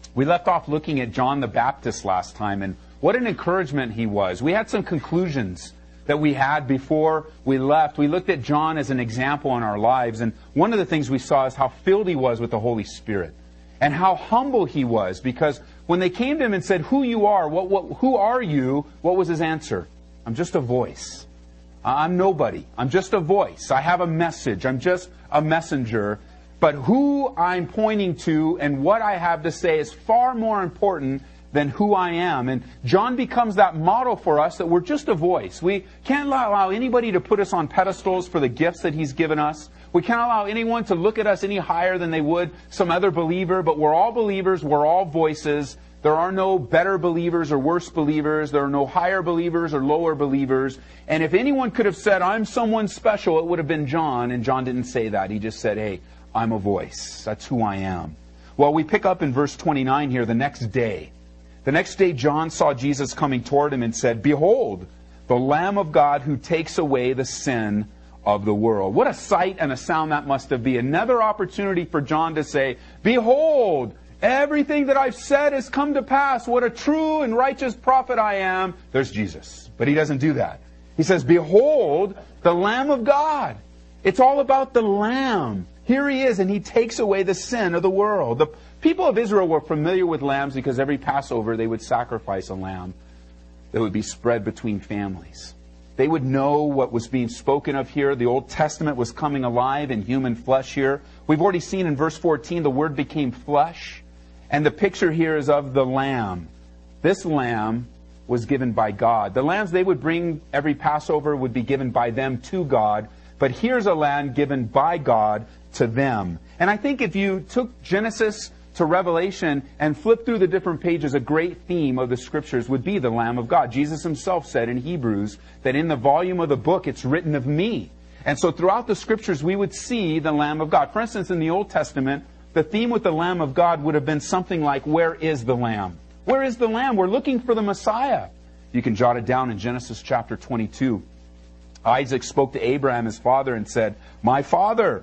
We left off looking at John the Baptist last time, and what an encouragement he was. We had some conclusions that we had before we left. We looked at John as an example in our lives, and one of the things we saw is how filled he was with the Holy Spirit, and how humble he was, because when they came to him and said, "Who you are, who are you?" What was his answer? "I'm just a voice. I'm nobody. I'm just a voice. I have a message. I'm just a messenger. But who I'm pointing to and what I have to say is far more important than who I am." And John becomes that model for us that we're just a voice. We can't allow anybody to put us on pedestals for the gifts that He's given us. We can't allow anyone to look at us any higher than they would some other believer. But we're all believers. We're all voices. There are no better believers or worse believers. There are no higher believers or lower believers. And if anyone could have said, "I'm someone special," it would have been John. And John didn't say that. He just said, "Hey, I'm a voice. That's who I am." Well, we pick up in verse 29 here, the next day. The next day, John saw Jesus coming toward him and said, "Behold, the Lamb of God who takes away the sin of the world." What a sight and a sound that must have been. Another opportunity for John to say, "Behold, everything that I've said has come to pass. What a true and righteous prophet I am." There's Jesus. But he doesn't do that. He says, "Behold, the Lamb of God." It's all about the Lamb. Here he is, and he takes away the sin of the world. The people of Israel were familiar with lambs because every Passover they would sacrifice a lamb that would be spread between families. They would know what was being spoken of here. The Old Testament was coming alive in human flesh here. We've already seen in verse 14 the Word became flesh. And the picture here is of the lamb. This lamb was given by God. The lambs they would bring every Passover would be given by them to God. But here's a lamb given by God to them. And I think if you took Genesis to Revelation and flipped through the different pages, a great theme of the Scriptures would be the Lamb of God. Jesus Himself said in Hebrews that in the volume of the book it's written of me. And so throughout the Scriptures we would see the Lamb of God. For instance, in the Old Testament, the theme with the Lamb of God would have been something like, "Where is the Lamb? Where is the Lamb? We're looking for the Messiah." You can jot it down in Genesis chapter 22. Isaac spoke to Abraham, his father, and said, "My father,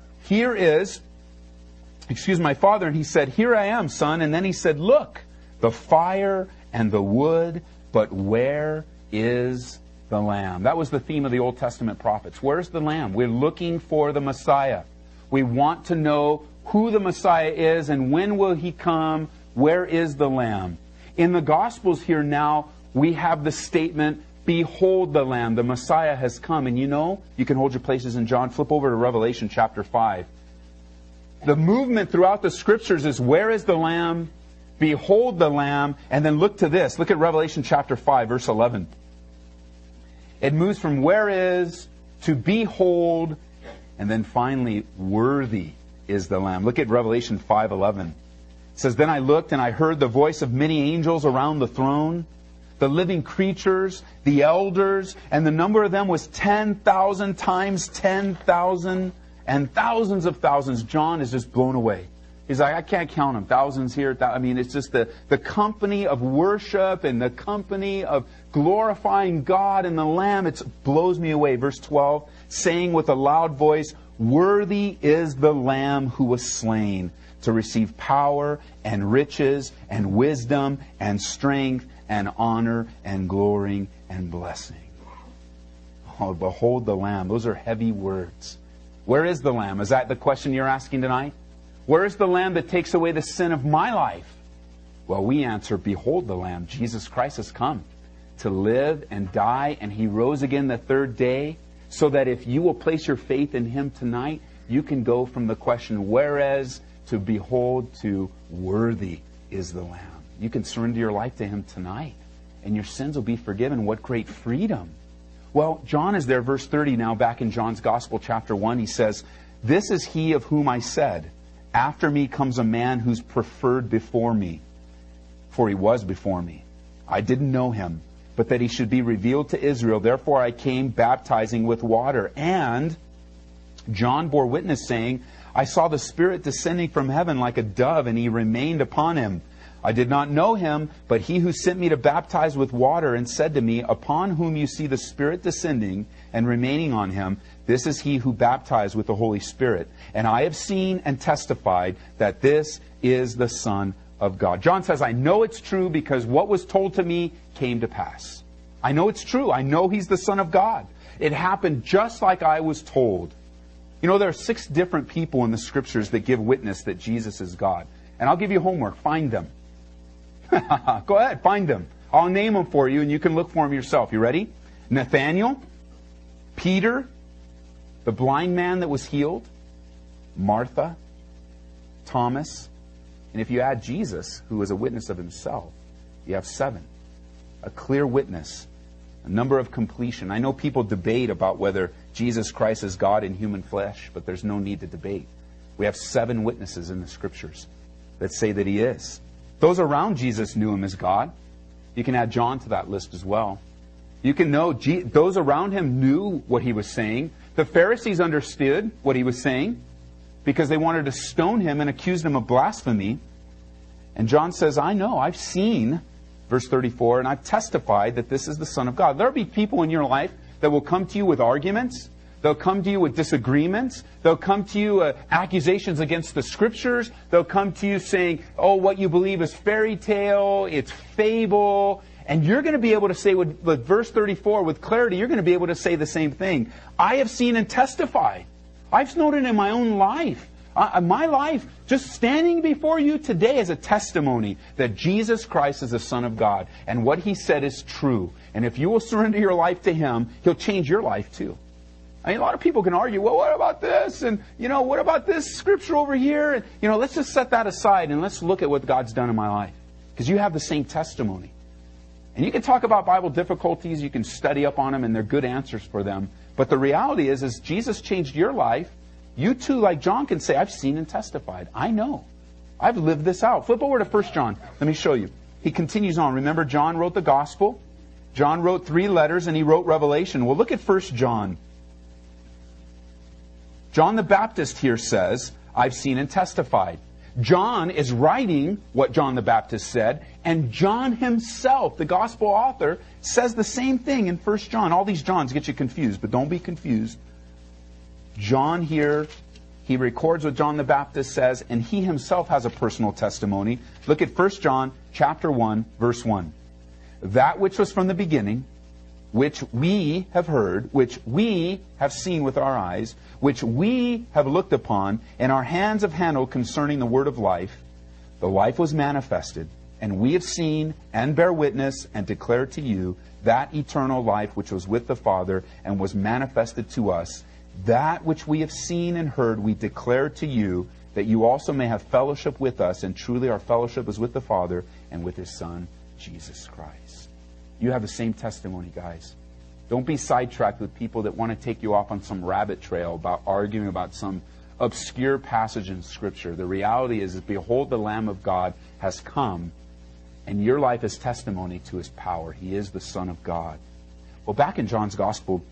my father." And he said, "Here I am, son." And then he said, "Look, the fire and the wood, but where is the Lamb?" That was the theme of the Old Testament prophets. Where's the Lamb? We're looking for the Messiah. We want to know who the Messiah is and when will He come. Where is the Lamb? In the Gospels here now, we have the statement, "Behold the Lamb." The Messiah has come. And you can hold your places in John. Flip over to Revelation chapter 5. The movement throughout the Scriptures is, where is the Lamb? Behold the Lamb. And then look to this. Look at Revelation chapter 5, verse 11. It moves from where is to behold, and then finally, worthy is the Lamb. Look at Revelation 5:11. It says, "Then I looked, and I heard the voice of many angels around the throne, the living creatures, the elders, and the number of them was 10,000 times 10,000, and thousands of thousands." John is just blown away. He's like, "I can't count them. Thousands here. It's just the company of worship and the company of glorifying God and the Lamb. It blows me away." Verse 12, saying with a loud voice, "Worthy is the Lamb who was slain to receive power and riches and wisdom and strength and honor and glory and blessing." Oh, behold the Lamb. Those are heavy words. Where is the Lamb? Is that the question you're asking tonight? Where is the Lamb that takes away the sin of my life? Well, we answer, behold the Lamb. Jesus Christ has come to live and die, and He rose again the third day, so that if you will place your faith in Him tonight, you can go from the question, whereas, to behold, to worthy is the Lamb. You can surrender your life to Him tonight, and your sins will be forgiven. What great freedom. Well, John is there, verse 30 now, back in John's Gospel, chapter 1. He says, "This is He of whom I said, after me comes a man who's preferred before me, for He was before me. I didn't know Him, but that He should be revealed to Israel. Therefore I came baptizing with water. And John bore witness, saying, I saw the Spirit descending from heaven like a dove, and He remained upon Him. I did not know Him, but He who sent me to baptize with water and said to me, Upon whom you see the Spirit descending and remaining on Him, this is He who baptized with the Holy Spirit. And I have seen and testified that this is the Son of God. John says, I know it's true because what was told to me came to pass. I know it's true. I know He's the Son of God. It happened just like I was told. You know, there are 6 different people in the Scriptures that give witness that Jesus is God. And I'll give you homework. Find them. Go ahead, find them. I'll name them for you and you can look for them yourself. You ready? Nathaniel, Peter, the blind man that was healed, Martha, Thomas, and if you add Jesus, who was a witness of Himself, you have 7. A clear witness, a number of completion. I know people debate about whether Jesus Christ is God in human flesh, but there's no need to debate. We have 7 witnesses in the Scriptures that say that He is. Those around Jesus knew Him as God. You can add John to that list as well. You can know those around Him knew what He was saying. The Pharisees understood what He was saying because they wanted to stone Him and accuse Him of blasphemy. And John says, I know, I've seen, verse 34, and I've testified that this is the Son of God. There'll be people in your life that will come to you with arguments. They'll come to you with disagreements. They'll come to you accusations against the Scriptures. They'll come to you saying, oh, what you believe is fairy tale, it's fable. And you're going to be able to say with verse 34, with clarity, you're going to be able to say the same thing. I have seen and testified. I've known it in my own life. My life, just standing before you today is a testimony that Jesus Christ is the Son of God. And what He said is true. And if you will surrender your life to Him, He'll change your life too. I mean, a lot of people can argue, well, what about this? And, what about this scripture over here? And, let's just set that aside and let's look at what God's done in my life. Because you have the same testimony. And you can talk about Bible difficulties, you can study up on them, and they're good answers for them. But the reality is Jesus changed your life. You too, like John, can say, I've seen and testified. I know. I've lived this out. Flip over to 1 John. Let me show you. He continues on. Remember, John wrote the Gospel. John wrote 3 letters, and he wrote Revelation. Well, look at 1 John. John the Baptist here says, I've seen and testified. John is writing what John the Baptist said, and John himself, the Gospel author, says the same thing in 1 John. All these Johns get you confused, but don't be confused. John here, he records what John the Baptist says, and he himself has a personal testimony. Look at 1 John chapter 1, verse 1. That which was from the beginning, which we have heard, which we have seen with our eyes, which we have looked upon, and our hands have handled concerning the word of life. The life was manifested, and we have seen and bear witness and declare to you that eternal life which was with the Father and was manifested to us. That which we have seen and heard we declare to you, that you also may have fellowship with us, and truly our fellowship is with the Father and with His Son, Jesus Christ. You have the same testimony, guys. Don't be sidetracked with people that want to take you off on some rabbit trail about arguing about some obscure passage in Scripture. The reality is, behold, the Lamb of God has come, and your life is testimony to His power. He is the Son of God. Well, back in John's Gospel,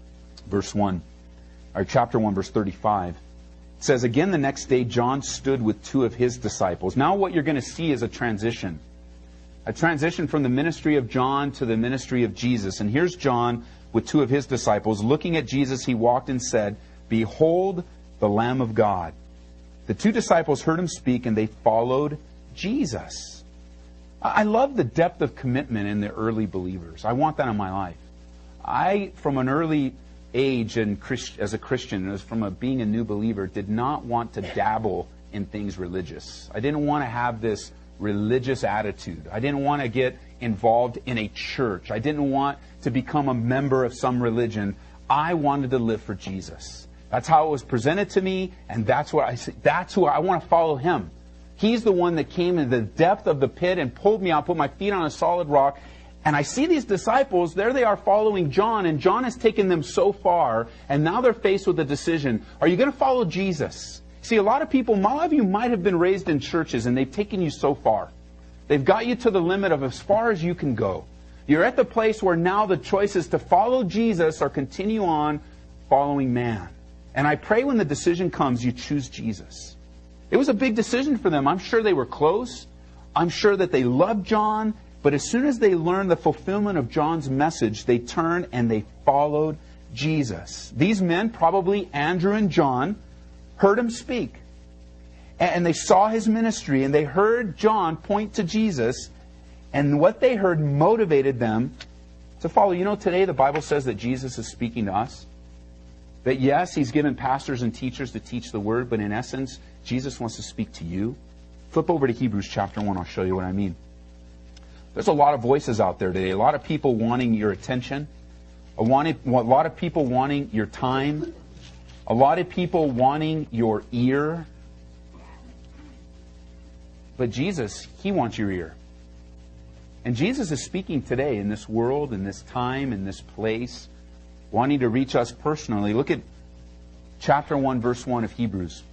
chapter 1, verse 35, it says, again the next day John stood with 2 of his disciples. Now what you're going to see is a transition. A transition from the ministry of John to the ministry of Jesus. And here's John with 2 of his disciples. Looking at Jesus, he walked and said, behold the Lamb of God. The 2 disciples heard him speak, and they followed Jesus. I love the depth of commitment in the early believers. I want that in my life. From an early age as a Christian, as from being a new believer, did not want to dabble in things religious. I didn't want to have this religious attitude. I didn't want to get involved in a church. I didn't want to become a member of some religion. I wanted to live for Jesus. That's how it was presented to me, and that's what I say. That's who I want to follow Him. He's the one that came in the depth of the pit and pulled me out, put my feet on a solid rock. And I see these disciples, there they are following John, and John has taken them so far, and now they're faced with a decision. Are you going to follow Jesus? See, a lot of you might have been raised in churches, and they've taken you so far. They've got you to the limit of as far as you can go. You're at the place where now the choice is to follow Jesus or continue on following man. And I pray when the decision comes, you choose Jesus. It was a big decision for them. I'm sure they were close. I'm sure that they loved John. But as soon as they learned the fulfillment of John's message, they turned and they followed Jesus. These men, probably Andrew and John, heard him speak. and they saw his ministry, and they heard John point to Jesus, and what they heard motivated them to follow. You know, today the Bible says that Jesus is speaking to us. That yes, he's given pastors and teachers to teach the word, but in essence, Jesus wants to speak to you. Flip over to Hebrews chapter 1, I'll show you what I mean. There's a lot of voices out there today, a lot of people wanting your attention, a lot of people wanting your time, a lot of people wanting your ear. But Jesus, he wants your ear. And Jesus is speaking today in this world, in this time, in this place, wanting to reach us personally. Look at chapter 1, verse 1 of Hebrews.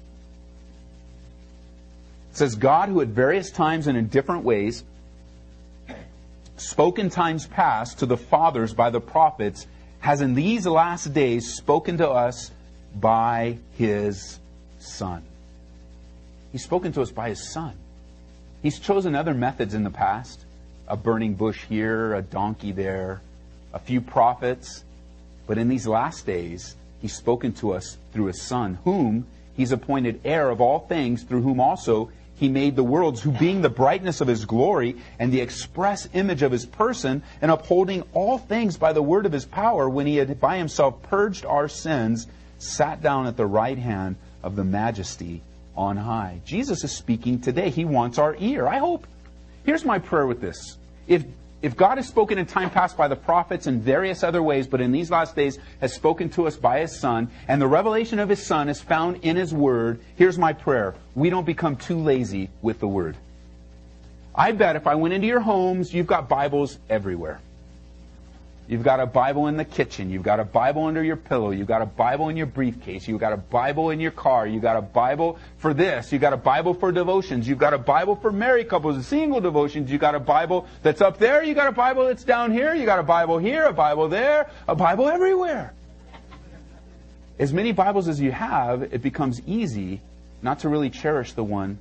It says, God, who at various times and in different ways spoke in times past to the fathers by the prophets, has in these last days spoken to us by His Son. He's spoken to us by His Son. He's chosen other methods in the past. A burning bush here, a donkey there, a few prophets. But in these last days, He's spoken to us through His Son, whom He's appointed heir of all things, through whom also He made the worlds, who being the brightness of His glory and the express image of His person, and upholding all things by the word of His power, when He had by Himself purged our sins, sat down at the right hand of the Majesty on high. Jesus is speaking today. He wants our ear. I hope. Here's my prayer with this. If God has spoken in time past by the prophets in various other ways, but in these last days has spoken to us by His Son, and the revelation of His Son is found in His Word, here's my prayer. We don't become too lazy with the Word. I bet if I went into your homes, you've got Bibles everywhere. You've got a Bible in the kitchen. You've got a Bible under your pillow. You've got a Bible in your briefcase. You've got a Bible in your car. You've got a Bible for this. You've got a Bible for devotions. You've got a Bible for married couples and single devotions. You've got a Bible that's up there. You've got a Bible that's down here. You've got a Bible here, a Bible there, a Bible everywhere. As many Bibles as you have, it becomes easy not to really cherish the Word.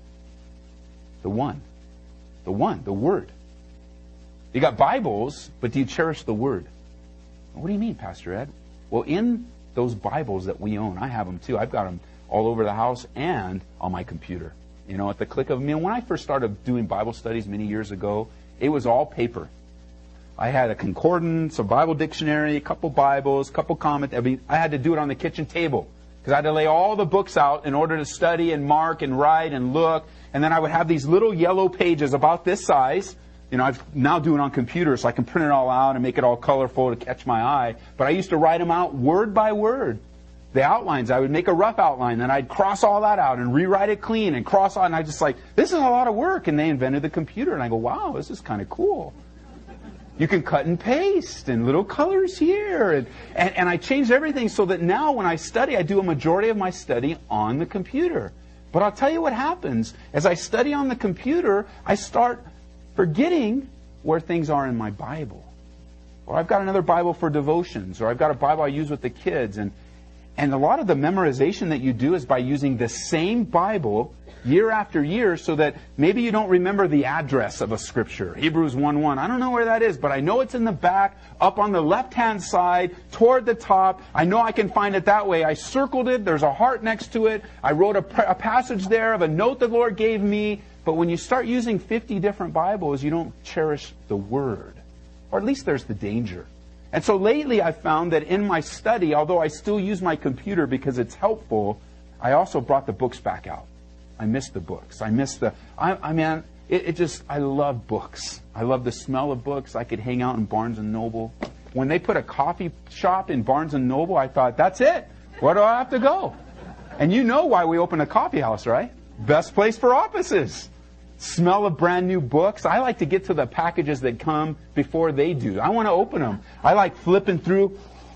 You got Bibles, but do you cherish the Word? What do you mean, Pastor Ed? Well, in those Bibles that we own, I have them too. I've got them all over the house and on my computer. You know, at the click of a when I first started doing Bible studies many years ago, it was all paper. I had a concordance, a Bible dictionary, a couple Bibles, a couple comments. I had to do it on the kitchen table because I had to lay all the books out in order to study and mark and write and look. And then I would have these little yellow pages about this size. You know, I've now do it on computers, so I can print it all out and make it all colorful to catch my eye. But I used to write them out word by word. The outlines, I would make a rough outline, then I'd cross all that out and rewrite it clean and cross out. And I just like, this is a lot of work. And they invented the computer. And I go, wow, this is kind of cool. You can cut and paste and little colors here. And I changed everything so that now when I study, I do a majority of my study on the computer. But I'll tell you what happens. As I study on the computer, I start forgetting where things are in my Bible. Or I've got another Bible for devotions, or I've got a Bible I use with the kids. And a lot of the memorization that you do is by using the same Bible year after year, so that maybe you don't remember the address of a scripture. Hebrews 1:1. I don't know where that is, but I know it's in the back, up on the left-hand side, toward the top. I know I can find it that way. I circled it. There's a heart next to it. I wrote a passage there of a note the Lord gave me. But when you start using 50 different Bibles, you don't cherish the Word. Or at least there's the danger. And so lately I've found that in my study, although I still use my computer because it's helpful, I also brought the books back out. I miss the books. I love books. I love the smell of books. I could hang out in Barnes & Noble. When they put a coffee shop in Barnes & Noble, I thought, that's it. Where do I have to go? And you know why we opened a coffee house, right? Best place for offices. Smell of brand new books. I like to get to the packages that come before they do. I want to open them. I like flipping through.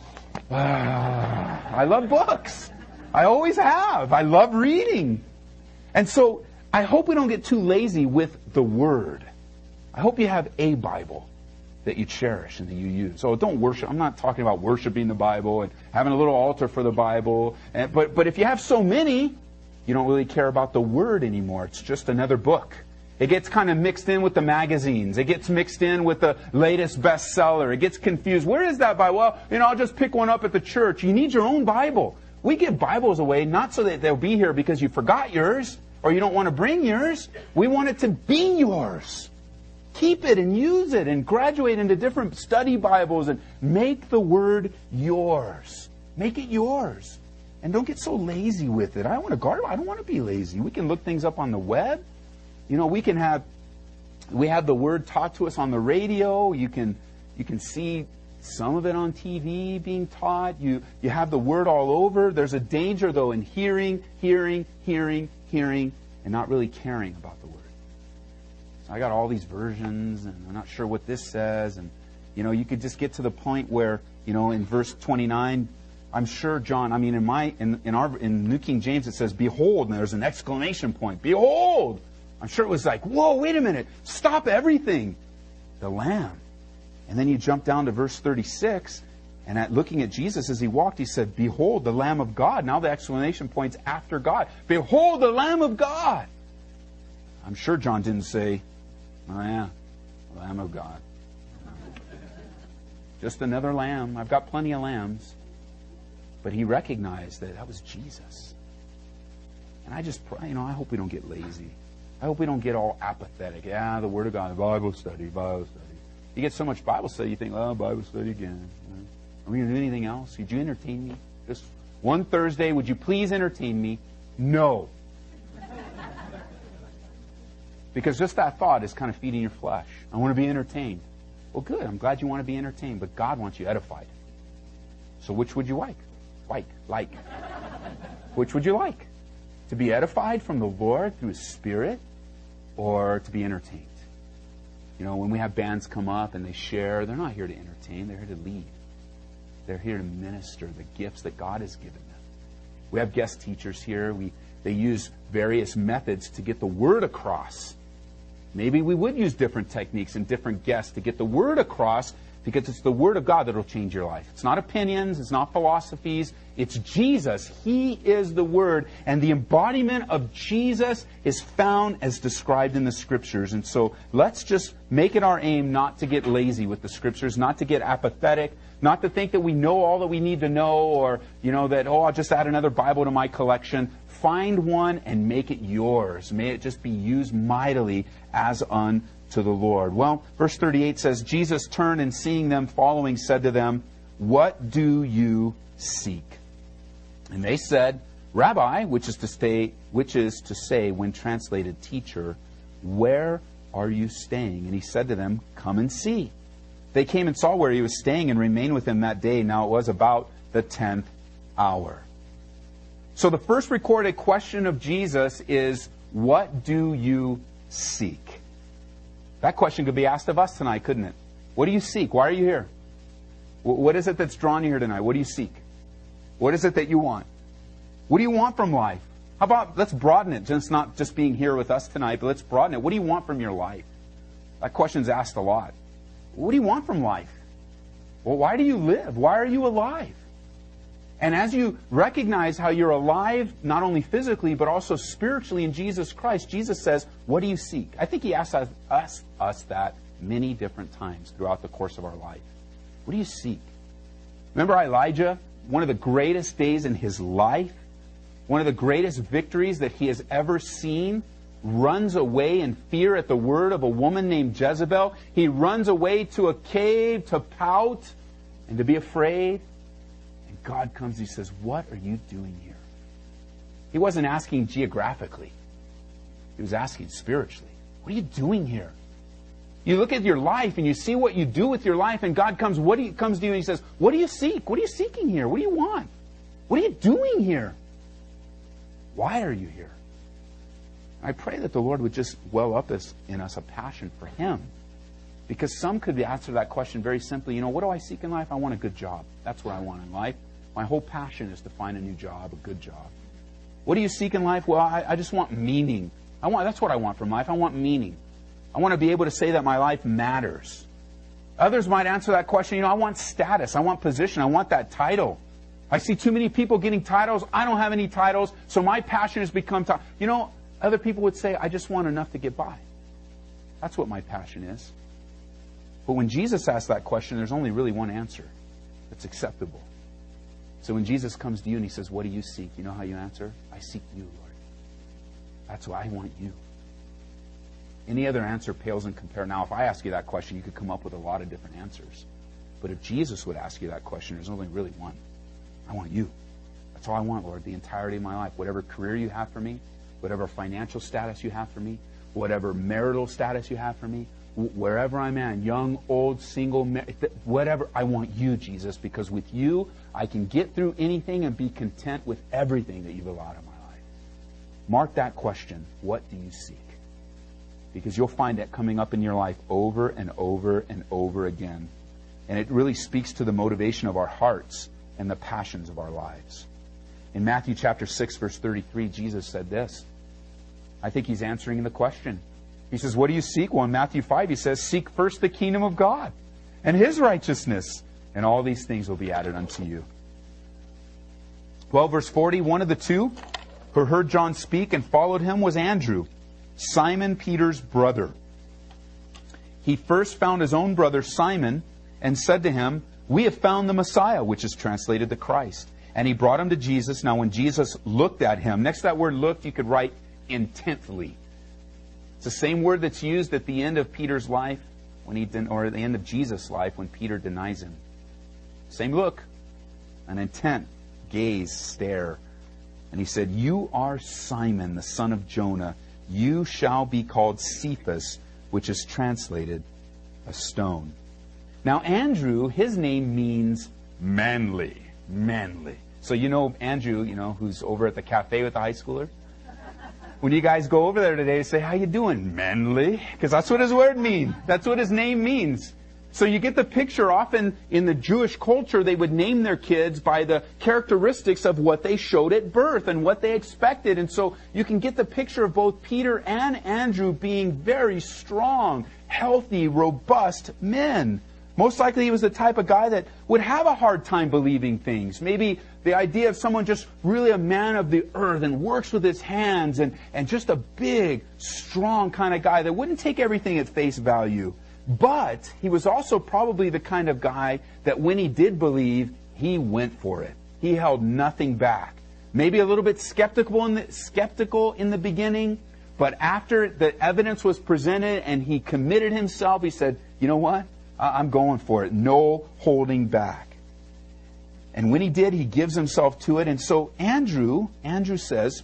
I love books. I always have. I love reading. And so I hope we don't get too lazy with the Word. I hope you have a Bible that you cherish and that you use. So don't worship. I'm not talking about worshiping the Bible and having a little altar for the Bible. But if you have so many, you don't really care about the Word anymore. It's just another book. It gets kind of mixed in with the magazines. It gets mixed in with the latest bestseller. It gets confused. Where is that Bible? Well, I'll just pick one up at the church. You need your own Bible. We give Bibles away not so that they'll be here because you forgot yours or you don't want to bring yours. We want it to be yours. Keep it and use it and graduate into different study Bibles and make the Word yours. Make it yours. And don't get so lazy with it. I want to guard. I don't want to be lazy. We can look things up on the web. You know, we have the Word taught to us on the radio. You can see some of it on TV being taught. You have the Word all over. There's a danger, though, in hearing, and not really caring about the Word. So I got all these versions, and I'm not sure what this says. And, you know, you could just get to the point where, you know, in verse 29, I'm sure John, I mean, in New King James, it says, behold, and there's an exclamation point. Behold! I'm sure it was like, whoa, wait a minute. Stop everything. The Lamb. And then you jump down to verse 36, and looking at Jesus as he walked, he said, behold, the Lamb of God. Now the exclamation point's after God. Behold, the Lamb of God. I'm sure John didn't say, oh yeah, the Lamb of God. Just another lamb. I've got plenty of lambs. But he recognized that was Jesus. And I just pray, I hope we don't get lazy. I hope we don't get all apathetic. Yeah, the Word of God, Bible study. You get so much Bible study, you think, oh, Bible study again. Are we going to do anything else? Could you entertain me? Just one Thursday, would you please entertain me? No. Because just that thought is kind of feeding your flesh. I want to be entertained. Well, good. I'm glad you want to be entertained, but God wants you edified. So which would you like? Like. Which would you like? To be edified from the Lord through His Spirit, or to be entertained? You know, when we have bands come up and they share, they're not here to entertain, they're here to lead. They're here to minister the gifts that God has given them. We have guest teachers here. They use various methods to get the Word across. Maybe we would use different techniques and different guests to get the Word across, because it's the Word of God that will change your life. It's not opinions, it's not philosophies, it's Jesus. He is the Word, and the embodiment of Jesus is found as described in the Scriptures. And so let's just make it our aim not to get lazy with the Scriptures, not to get apathetic, not to think that we know all that we need to know, or, that, I'll just add another Bible to my collection. Find one and make it yours. May it just be used mightily as unto the Lord. Well, verse 38 says, Jesus turned and seeing them following, said to them, what do you seek? And they said, Rabbi, which is to say, when translated, teacher, where are you staying? And he said to them, come and see. They came and saw where he was staying and remained with him that day. Now it was about the 10th hour. So the first recorded question of Jesus is, what do you seek? That question could be asked of us tonight, couldn't it? What do you seek? Why are you here? What is it that's drawn you here tonight? What do you seek? What is it that you want? What do you want from life? How about, let's broaden it, just not just being here with us tonight, but let's broaden it. What do you want from your life? That question's asked a lot. What do you want from life? Well, why do you live? Why are you alive? And as you recognize how you're alive, not only physically, but also spiritually in Jesus Christ, Jesus says, what do you seek? I think he asks us that many different times throughout the course of our life. What do you seek? Remember Elijah? One of the greatest days in his life, one of the greatest victories that he has ever seen, runs away in fear at the word of a woman named Jezebel. He runs away to a cave to pout and to be afraid. And God comes, he says, what are you doing here? He wasn't asking geographically. He was asking spiritually. What are you doing here? You look at your life and you see what you do with your life, and God comes to you and he says, what do you seek? What are you seeking here? What do you want? What are you doing here? Why are you here? I pray that the Lord would just well up in us a passion for Him. Because some could answer that question very simply. What do I seek in life? I want a good job. That's what I want in life. My whole passion is to find a new job, a good job. What do you seek in life? Well, I just want meaning. That's what I want from life. I want meaning. I want to be able to say that my life matters. Others might answer that question, I want status. I want position. I want that title. I see too many people getting titles. I don't have any titles, so my passion has become other people would say, I just want enough to get by. That's what my passion is. But when Jesus asks that question, there's only really one answer that's acceptable. So when Jesus comes to you and he says, what do you seek? You know how you answer? I seek you, Lord. That's why I want you. Any other answer pales in compare. Now, if I ask you that question, you could come up with a lot of different answers. But if Jesus would ask you that question, there's only really one. I want you. That's all I want, Lord, the entirety of my life. Whatever career you have for me, whatever financial status you have for me, whatever marital status you have for me, wherever I'm at, young, old, single, whatever, I want you, Jesus, because with you, I can get through anything and be content with everything that you've allowed in my life. Mark that question. What do you seek? Because you'll find that coming up in your life over and over and over again. And it really speaks to the motivation of our hearts and the passions of our lives. In Matthew chapter 6, verse 33, Jesus said this. I think he's answering the question. He says, what do you seek? Well, in Matthew 5, he says, seek first the kingdom of God and His righteousness, and all these things will be added unto you. Well, verse 40, one of the two who heard John speak and followed him was Andrew, Simon Peter's brother. He first found his own brother Simon and said to him, we have found the Messiah, which is translated the Christ. And he brought him to Jesus. Now, when Jesus looked at him, next to that word looked, you could write intently. It's the same word that's used at the end of Peter's life, or at the end of Jesus' life when Peter denies him. Same look, an intent, gaze, stare. And he said, you are Simon, the son of Jonah. You shall be called Cephas, which is translated a stone. Now, Andrew, his name means manly. Manly. So you know Andrew, who's over at the cafe with the high schoolers? When you guys go over there today, say, how you doing, manly? Because that's what his word means. That's what his name means. So you get the picture. Often in the Jewish culture, they would name their kids by the characteristics of what they showed at birth and what they expected. And so you can get the picture of both Peter and Andrew being very strong, healthy, robust men. Most likely he was the type of guy that would have a hard time believing things. Maybe the idea of someone just really a man of the earth and works with his hands and just a big, strong kind of guy that wouldn't take everything at face value. But he was also probably the kind of guy that when he did believe, he went for it. He held nothing back. Maybe a little bit skeptical in the beginning, but after the evidence was presented and he committed himself, he said, you know what? I'm going for it. No holding back. And when he did, he gives himself to it. And so Andrew says,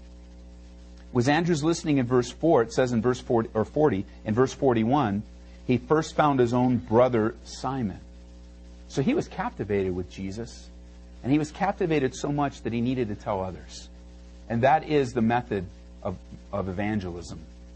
was Andrew's listening in verse 4, it says in verse 40, in verse 41, he first found his own brother Simon. So he was captivated with Jesus. And he was captivated so much that he needed to tell others. And that is the method of evangelism.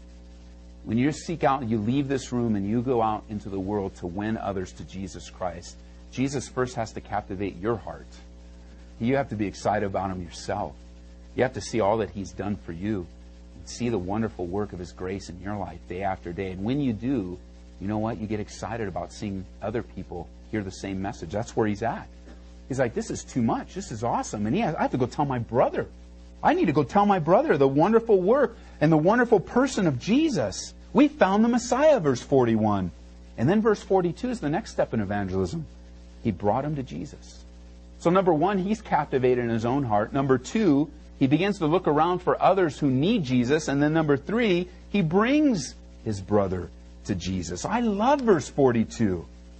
When you seek out, you leave this room and you go out into the world to win others to Jesus Christ, Jesus first has to captivate your heart. You have to be excited about Him yourself. You have to see all that He's done for you. And see the wonderful work of His grace in your life day after day. And when you do, you know what? You get excited about seeing other people hear the same message. That's where He's at. He's like, this is too much. This is awesome. And I have to go tell my brother. I need to go tell my brother the wonderful work and the wonderful person of Jesus. We found the Messiah, verse 41. And then verse 42 is the next step in evangelism. He brought him to Jesus. So number one, he's captivated in his own heart. Number two, he begins to look around for others who need Jesus. And then number three, he brings his brother to Jesus. I love verse 42.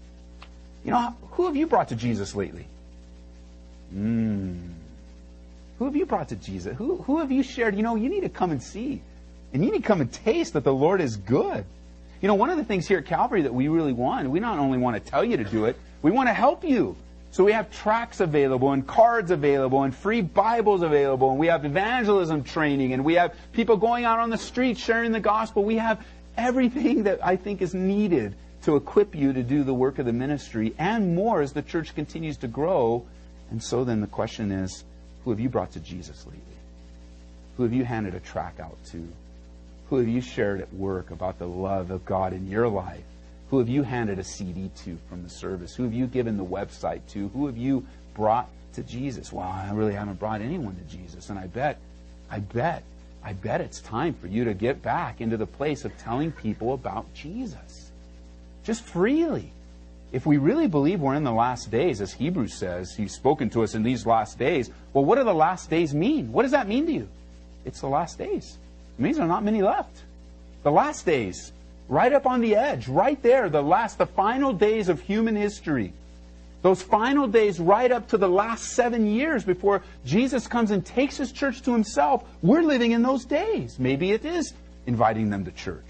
Who have you brought to Jesus lately? Who have you brought to Jesus? Who have you shared? You need to come and see. And you need to come and taste that the Lord is good. One of the things here at Calvary that we really want, we not only want to tell you to do it, we want to help you. So we have tracts available and cards available and free Bibles available. And we have evangelism training. And we have people going out on the street sharing the gospel. We have everything that I think is needed to equip you to do the work of the ministry and more as the church continues to grow. And so then the question is, who have you brought to Jesus lately? Who have you handed a tract out to? Who have you shared at work about the love of God in your life? Who have you handed a CD to from the service? Who have you given the website to? Who have you brought to Jesus? Well, I really haven't brought anyone to Jesus. And I bet it's time for you to get back into the place of telling people about Jesus. Just freely. If we really believe we're in the last days, as Hebrews says, He's spoken to us in these last days, well, what do the last days mean? What does that mean to you? It's the last days. It means there are not many left. The last days, right up on the edge, right there, the final days of human history. Those final days right up to the last 7 years before Jesus comes and takes His church to Himself. We're living in those days. Maybe it is inviting them to church.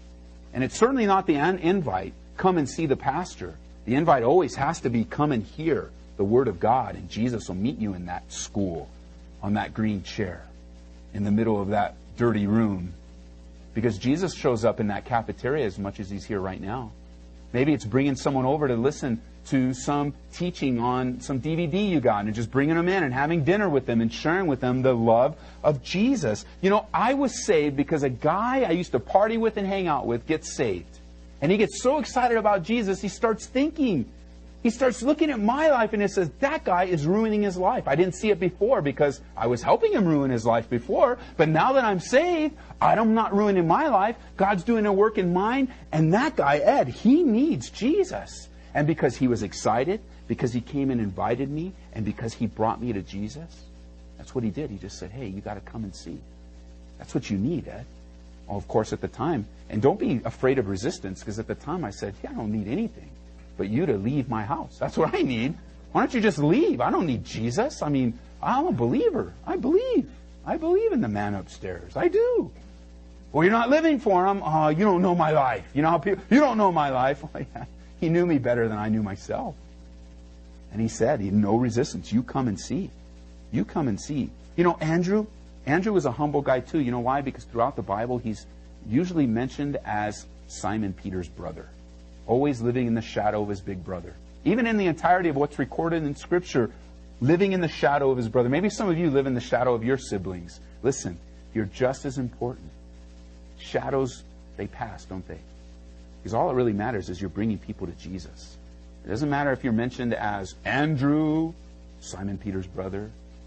And it's certainly not the invite, come and see the pastor. The invite always has to be, come and hear the Word of God, and Jesus will meet you in that school, on that green chair, in the middle of that dirty room. Because Jesus shows up in that cafeteria as much as He's here right now. Maybe it's bringing someone over to listen to some teaching on some DVD you got and just bringing them in and having dinner with them and sharing with them the love of Jesus. You know, I was saved because a guy I used to party with and hang out with gets saved. And he gets so excited about Jesus, he starts thinking. He starts looking at my life and he says, that guy is ruining his life. I didn't see it before because I was helping him ruin his life before. But now that I'm saved, I'm not ruining my life. God's doing a work in mine. And that guy, Ed, he needs Jesus. And because he was excited, because he came and invited me, and because he brought me to Jesus, that's what he did. He just said, hey, you got to come and see. That's what you need, Ed. Well, of course, at the time, and don't be afraid of resistance, because at the time I said, I don't need anything but you to leave my house. That's what I need. Why don't you just leave? I don't need Jesus. I mean, I'm a believer. I believe. I believe in the man upstairs. I do. Well, you're not living for him. Oh, you don't know my life. You know how people, you don't know my life. Well, yeah, he knew me better than I knew myself. And he said, no resistance. You come and see. You come and see. You know, Andrew was a humble guy too. You know why? Because throughout the Bible, he's usually mentioned as Simon Peter's brother. Always living in the shadow of his big brother. Even in the entirety of what's recorded in Scripture, living in the shadow of his brother. Maybe some of you live in the shadow of your siblings. Listen, you're just as important. Shadows, they pass, don't they? Because all that really matters is you're bringing people to Jesus. It doesn't matter if you're mentioned as Andrew, Simon Peter's brother,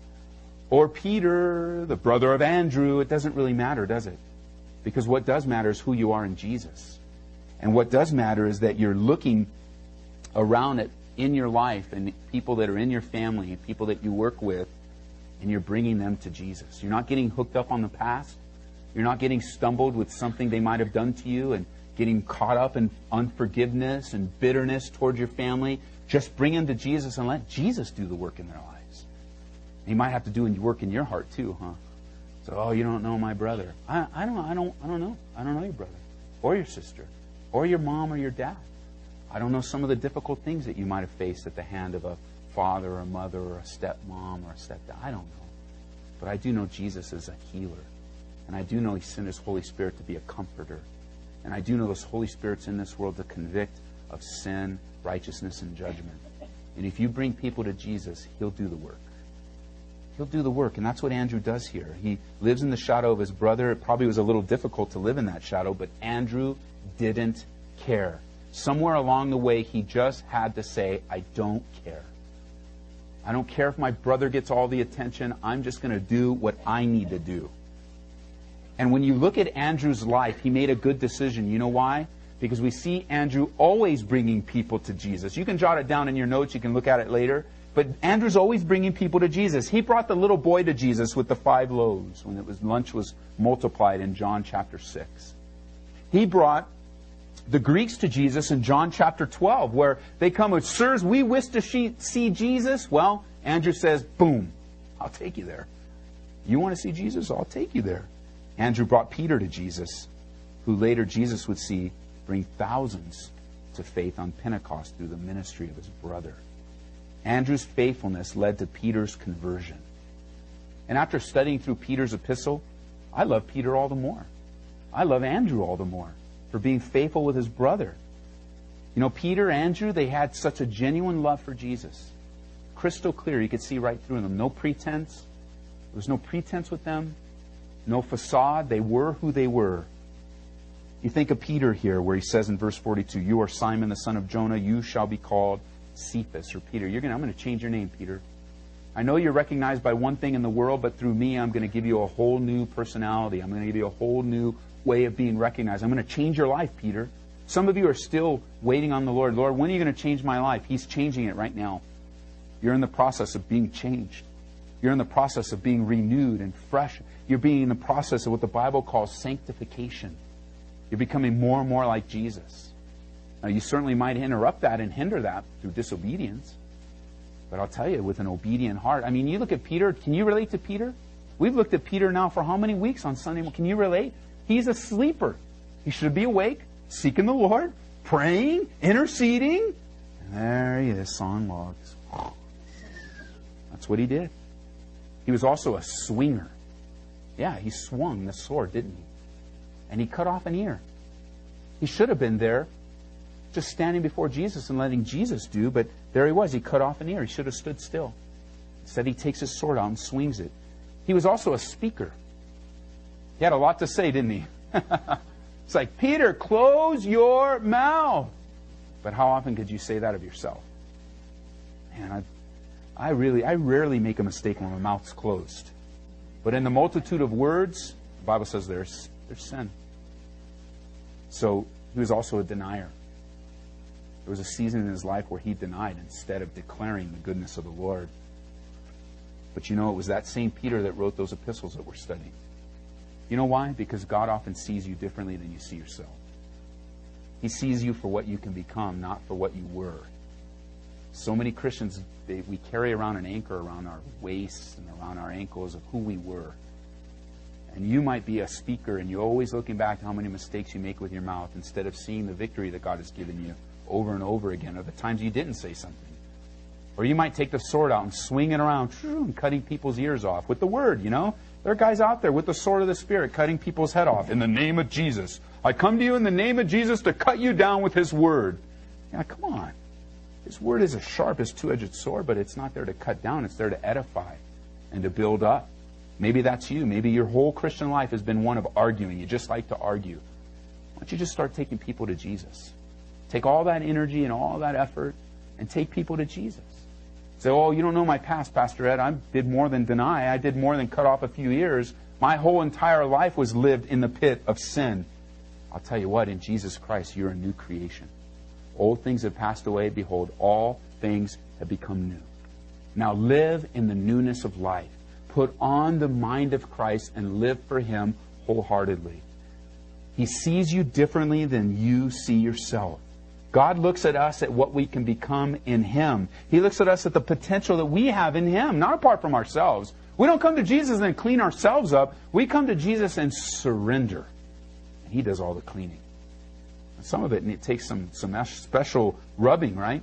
or Peter, the brother of Andrew. It doesn't really matter, does it? Because what does matter is who you are in Jesus. And what does matter is that you're looking around at in your life and people that are in your family, people that you work with, and you're bringing them to Jesus. You're not getting hooked up on the past. You're not getting stumbled with something they might have done to you and getting caught up in unforgiveness and bitterness towards your family. Just bring them to Jesus and let Jesus do the work in their lives. He might have to do work in your heart too, huh? So, you don't know my brother. I don't know. I don't know your brother or your sister or your mom or your dad. I don't know some of the difficult things that you might have faced at the hand of a father or a mother or a stepmom or a stepdad. I don't know. But I do know Jesus is a healer. And I do know He sent His Holy Spirit to be a comforter. And I do know this Holy Spirit's in this world to convict of sin, righteousness, and judgment. And if you bring people to Jesus, He'll do the work. He'll do the work. And that's what Andrew does here. He lives in the shadow of his brother. It probably was a little difficult to live in that shadow, but Andrew didn't care. Somewhere along the way, he just had to say, I don't care. I don't care if my brother gets all the attention. I'm just going to do what I need to do. And when you look at Andrew's life, he made a good decision. You know why? Because we see Andrew always bringing people to Jesus. You can jot it down in your notes. You can look at it later. But Andrew's always bringing people to Jesus. He brought the little boy to Jesus with the 5 loaves when lunch was multiplied in John chapter 6. He brought the Greeks to Jesus in John chapter 12, where they come with, sirs, we wish to see Jesus. Well, Andrew says, boom, I'll take you there. You want to see Jesus? I'll take you there. Andrew brought Peter to Jesus, who later Jesus would see bring thousands to faith on Pentecost through the ministry of his brother. Andrew's faithfulness led to Peter's conversion. And after studying through Peter's epistle, I love Peter all the more. I love Andrew all the more for being faithful with his brother. You know, Peter, Andrew, they had such a genuine love for Jesus. Crystal clear. You could see right through them. No pretense. There was no pretense with them. No facade. They were who they were. You think of Peter here, where he says in verse 42, you are Simon, the son of Jonah. You shall be called Cephas, or Peter. I'm going to change your name, Peter. I know you're recognized by one thing in the world, but through me, I'm going to give you a whole new personality. I'm going to give you a whole new way of being recognized. I'm going to change your life, Peter. Some of you are still waiting on the Lord. Lord, when are you going to change my life? He's changing it right now. You're in the process of being changed. You're in the process of being renewed and fresh. You're being in the process of what the Bible calls sanctification. You're becoming more and more like Jesus. Now, you certainly might interrupt that and hinder that through disobedience. But I'll tell you, with an obedient heart. I mean, you look at Peter. Can you relate to Peter? We've looked at Peter now for how many weeks on Sunday? Can you relate? He's a sleeper. He should be awake, seeking the Lord, praying, interceding. And there he is, sawing logs. That's what he did. He was also a swinger. Yeah, he swung the sword, didn't he? And he cut off an ear. He should have been there just standing before Jesus and letting Jesus do, but there he was. He cut off an ear. He should have stood still. Instead, he takes his sword out and swings it. He was also a speaker. He had a lot to say, didn't he? It's like, Peter, close your mouth. But how often could you say that of yourself? Man, I rarely make a mistake when my mouth's closed. But in the multitude of words, the Bible says there's sin. So he was also a denier. There was a season in his life where he denied instead of declaring the goodness of the Lord. But you know, it was that same Peter that wrote those epistles that we're studying. You know why? Because God often sees you differently than you see yourself. He sees you for what you can become, not for what you were. So many Christians, we carry around an anchor around our waists and around our ankles of who we were. And you might be a speaker and you're always looking back to how many mistakes you make with your mouth instead of seeing the victory that God has given you over and over again, or the times you didn't say something. Or you might take the sword out and swing it around and cutting people's ears off with the word, you know. There are guys out there with the sword of the Spirit cutting people's head off. In the name of Jesus. I come to you in the name of Jesus to cut you down with His word. Yeah, come on. His word is as sharp as a two-edged sword, but it's not there to cut down. It's there to edify and to build up. Maybe that's you. Maybe your whole Christian life has been one of arguing. You just like to argue. Why don't you just start taking people to Jesus? Take all that energy and all that effort and take people to Jesus. Say, oh, you don't know my past, Pastor Ed. I did more than deny. I did more than cut off a few ears. My whole entire life was lived in the pit of sin. I'll tell you what, in Jesus Christ, you're a new creation. Old things have passed away. Behold, all things have become new. Now live in the newness of life. Put on the mind of Christ and live for Him wholeheartedly. He sees you differently than you see yourself. God looks at us at what we can become in Him. He looks at us at the potential that we have in Him, not apart from ourselves. We don't come to Jesus and clean ourselves up. We come to Jesus and surrender. And He does all the cleaning. And some of it takes some special rubbing, right?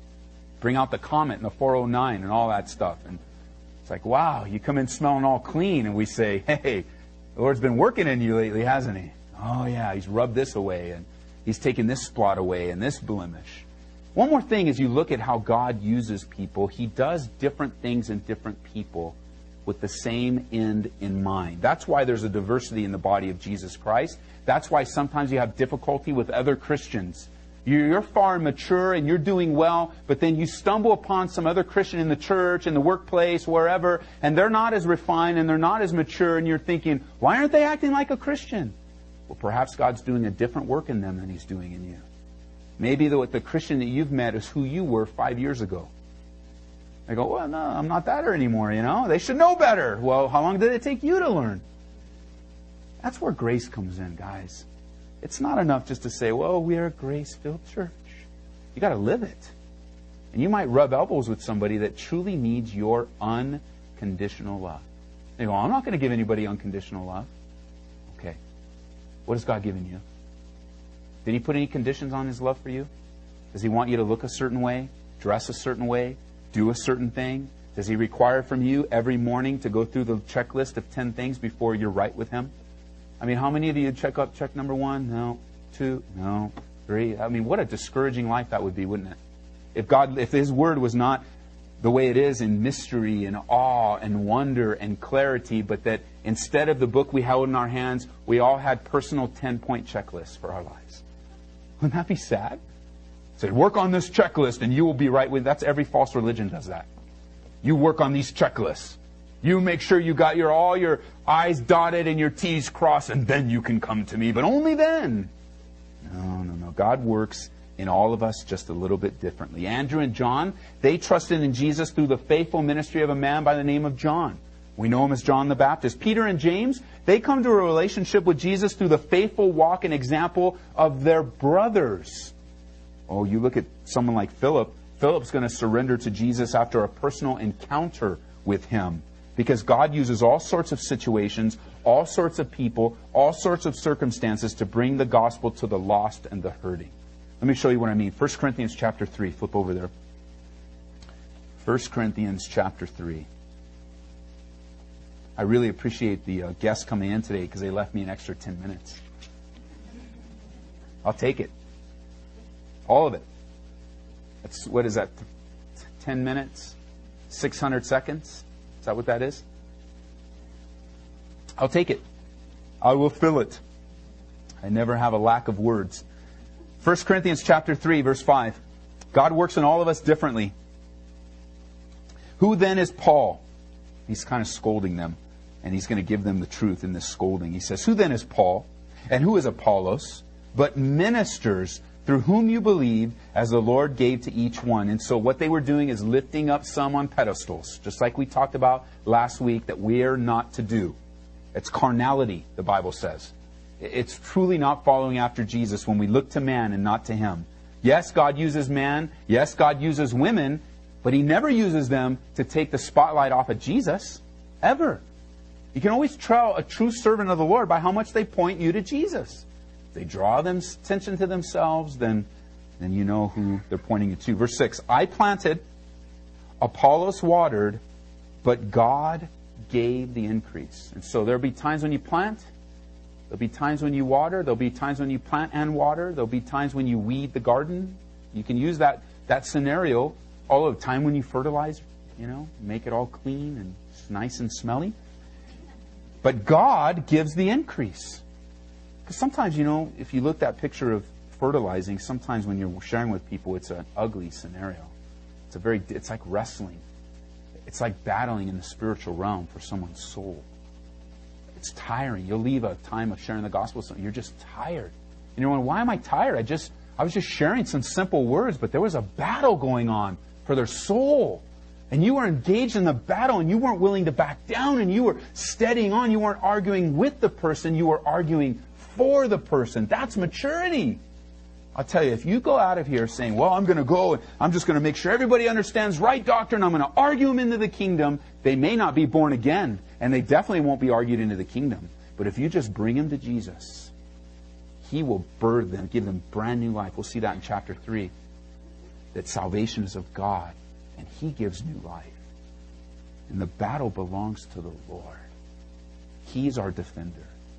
Bring out the Comet and the 409 and all that stuff. And it's like, wow, you come in smelling all clean. And we say, hey, the Lord's been working in you lately, hasn't He? Oh, yeah, He's rubbed this away. And He's taken this spot away and this blemish. One more thing, as you look at how God uses people, He does different things in different people with the same end in mind. That's why there's a diversity in the body of Jesus Christ. That's why sometimes you have difficulty with other Christians. You're far mature and you're doing well, but then you stumble upon some other Christian in the church, in the workplace, wherever, and they're not as refined and they're not as mature, and you're thinking, why aren't they acting like a Christian? Well, perhaps God's doing a different work in them than He's doing in you. Maybe the Christian that you've met is who you were 5 years ago. They go, well, no, I'm not better anymore, you know. They should know better. Well, how long did it take you to learn? That's where grace comes in, guys. It's not enough just to say, well, we are a grace-filled church. You got to live it. And you might rub elbows with somebody that truly needs your unconditional love. They go, I'm not going to give anybody unconditional love. Okay. What has God given you? Did He put any conditions on His love for you? Does He want you to look a certain way, dress a certain way, do a certain thing? Does He require from you every morning to go through the checklist of 10 things before you're right with Him? I mean, how many of you check number 1? No. 2? No. 3? I mean, what a discouraging life that would be, wouldn't it? If His Word was not the way it is in mystery and awe and wonder and clarity, but that instead of the book we held in our hands, we all had personal 10-point checklists for our lives. Wouldn't that be sad? Say, work on this checklist and you will be right with. That's every false religion does that. You work on these checklists. You make sure you got all your I's dotted and your T's crossed, and then you can come to me, but only then. No. God works in all of us just a little bit differently. Andrew and John, they trusted in Jesus through the faithful ministry of a man by the name of John. We know him as John the Baptist. Peter and James, they come to a relationship with Jesus through the faithful walk and example of their brothers. Oh, you look at someone like Philip. Philip's going to surrender to Jesus after a personal encounter with him. Because God uses all sorts of situations, all sorts of people, all sorts of circumstances to bring the gospel to the lost and the hurting. Let me show you what I mean. 1 Corinthians chapter 3. Flip over there. 1 Corinthians chapter 3. I really appreciate the guests coming in today because they left me an extra 10 minutes. I'll take it. All of it. That's, what is that? 10 minutes? 600 seconds? Is that what that is? I'll take it. I will fill it. I never have a lack of words. 1 Corinthians chapter 3, verse 5. God works in all of us differently. Who then is Paul? He's kind of scolding them. And he's going to give them the truth in this scolding. He says, who then is Paul? And who is Apollos? But ministers through whom you believe, as the Lord gave to each one. And so what they were doing is lifting up some on pedestals, just like we talked about last week, that we are not to do. It's carnality, the Bible says. It's truly not following after Jesus when we look to man and not to Him. Yes, God uses man. Yes, God uses women. But He never uses them to take the spotlight off of Jesus. Ever. You can always tell a true servant of the Lord by how much they point you to Jesus. If they draw them attention to themselves, then you know who they're pointing you to. Verse 6, I planted, Apollos watered, but God gave the increase. And so there'll be times when you plant, there'll be times when you water, there'll be times when you plant and water, there'll be times when you weed the garden. You can use that scenario all the time when you fertilize, make it all clean and nice and smelly. But God gives the increase. Because sometimes, if you look at that picture of fertilizing, sometimes when you're sharing with people, it's an ugly scenario. It's like wrestling. It's like battling in the spiritual realm for someone's soul. It's tiring. You'll leave a time of sharing the gospel with someone, you're just tired. And you're wondering, why am I tired? I was just sharing some simple words, but there was a battle going on for their soul. And you were engaged in the battle, and you weren't willing to back down, and you were steadying on. You weren't arguing with the person. You were arguing for the person. That's maturity. I'll tell you, if you go out of here saying, well, I'm going to go and I'm just going to make sure everybody understands right doctrine, I'm going to argue them into the kingdom, they may not be born again, and they definitely won't be argued into the kingdom. But if you just bring them to Jesus, He will birth them, give them brand new life. We'll see that in chapter 3, that salvation is of God. And He gives new life. And the battle belongs to the Lord. He's our defender.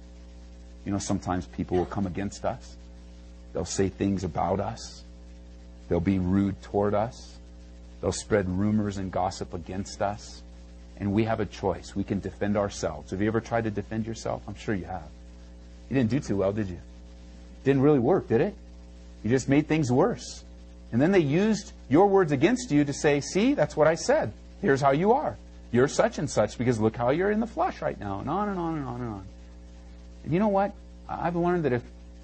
Sometimes people will come against us. They'll say things about us. They'll be rude toward us. They'll spread rumors and gossip against us. And we have a choice. We can defend ourselves. Have you ever tried to defend yourself? I'm sure you have. You didn't do too well, did you? Didn't really work, did it? You just made things worse. And then they used your words against you to say, see, that's what I said. Here's how you are. You're such and such because look how you're in the flesh right now. And on and on and on and on. And you know what? I've learned that if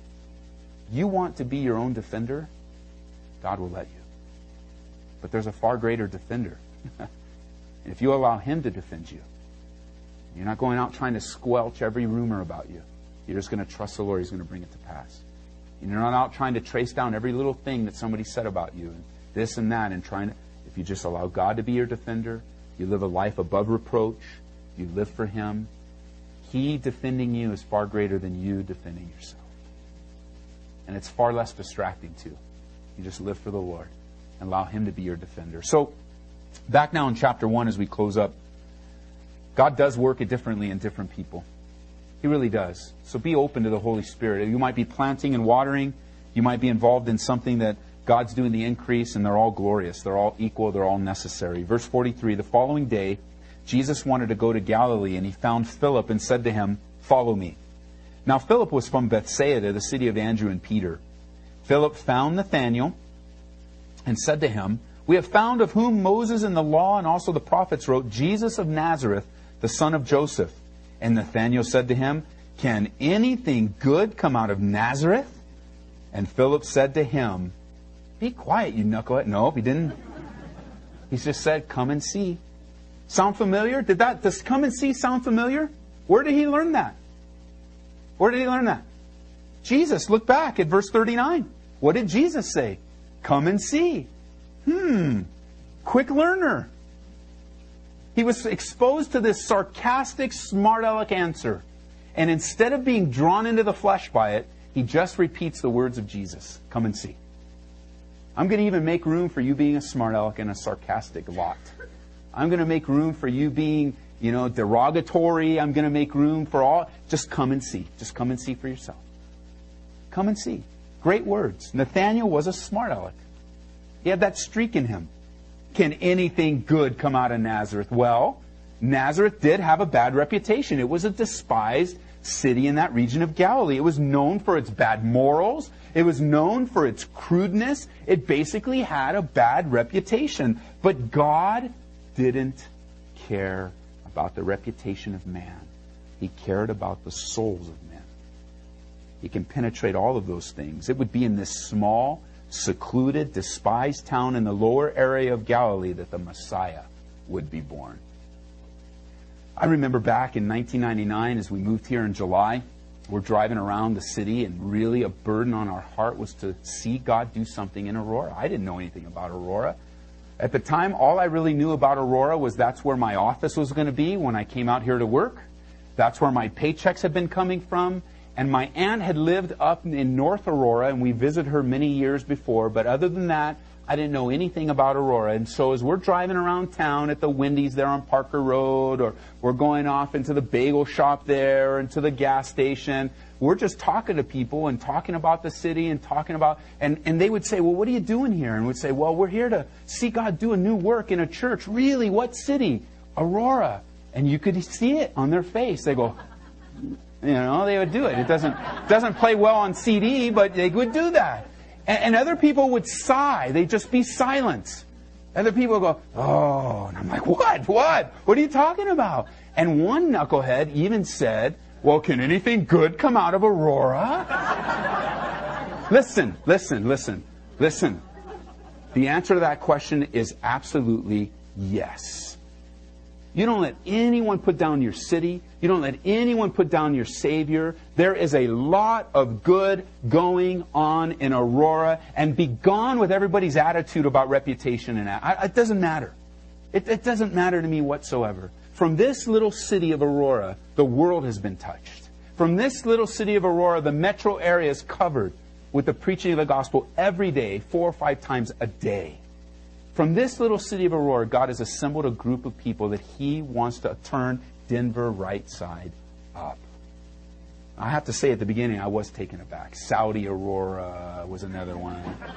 you want to be your own defender, God will let you. But there's a far greater defender. And if you allow Him to defend you, you're not going out trying to squelch every rumor about you. You're just going to trust the Lord. He's going to bring it to pass. You're not out trying to trace down every little thing that somebody said about you, and this and that, and trying to... If you just allow God to be your defender, you live a life above reproach, you live for Him, He defending you is far greater than you defending yourself. And it's far less distracting, too. You just live for the Lord and allow Him to be your defender. So, back now in chapter 1 as we close up, God does work it differently in different people. He really does. So be open to the Holy Spirit. You might be planting and watering. You might be involved in something that God's doing the increase, and they're all glorious. They're all equal. They're all necessary. Verse 43, the following day, Jesus wanted to go to Galilee, and He found Philip and said to him, follow me. Now Philip was from Bethsaida, the city of Andrew and Peter. Philip found Nathanael and said to him, we have found of whom Moses in the law and also the prophets wrote, Jesus of Nazareth, the son of Joseph. And Nathanael said to him, can anything good come out of Nazareth? And Philip said to him, Be quiet, you knucklehead. No, he didn't. He just said, come and see. Sound familiar? Does come and see sound familiar? Where did he learn that? Where did he learn that? Jesus, look back at verse 39. What did Jesus say? Come and see. Quick learner. He was exposed to this sarcastic, smart aleck answer. And instead of being drawn into the flesh by it, he just repeats the words of Jesus. Come and see. I'm going to even make room for you being a smart aleck and a sarcastic lot. I'm going to make room for you being, derogatory. I'm going to make room for all. Just come and see. Just come and see for yourself. Come and see. Great words. Nathanael was a smart aleck. He had that streak in him. Can anything good come out of Nazareth? Well, Nazareth did have a bad reputation. It was a despised city in that region of Galilee. It was known for its bad morals. It was known for its crudeness. It basically had a bad reputation. But God didn't care about the reputation of man. He cared about the souls of men. He can penetrate all of those things. It would be in this small, secluded, despised town in the lower area of Galilee that the Messiah would be born. I remember back in 1999 as we moved here in July, we're driving around the city and really a burden on our heart was to see God do something in Aurora. I didn't know anything about Aurora. At the time, all I really knew about Aurora was that's where my office was going to be when I came out here to work. That's where my paychecks had been coming from. And my aunt had lived up in North Aurora, and we visited her many years before. But other than that, I didn't know anything about Aurora. And so as we're driving around town at the Wendy's there on Parker Road, or we're going off into the bagel shop there, or into the gas station, we're just talking to people and talking about the city and talking about, and they would say, well, what are you doing here? And we'd say, well, we're here to see God do a new work in a church. Really? What city? Aurora. And you could see it on their face. They go, they would do it. It doesn't play well on CD, but they would do that. And other people would sigh. They'd just be silent. Other people would go, oh. And I'm like, what? What? What are you talking about? And one knucklehead even said, well, can anything good come out of Aurora? Listen. The answer to that question is absolutely yes. You don't let anyone put down your city. You don't let anyone put down your Savior. There is a lot of good going on in Aurora. And be gone with everybody's attitude about reputation. And it doesn't matter. It doesn't matter to me whatsoever. From this little city of Aurora, the world has been touched. From this little city of Aurora, the metro area is covered with the preaching of the gospel every day, 4 or 5 times a day. From this little city of Aurora, God has assembled a group of people that He wants to turn Denver right side up. I have to say at the beginning, I was taken aback. Saudi Aurora was another one.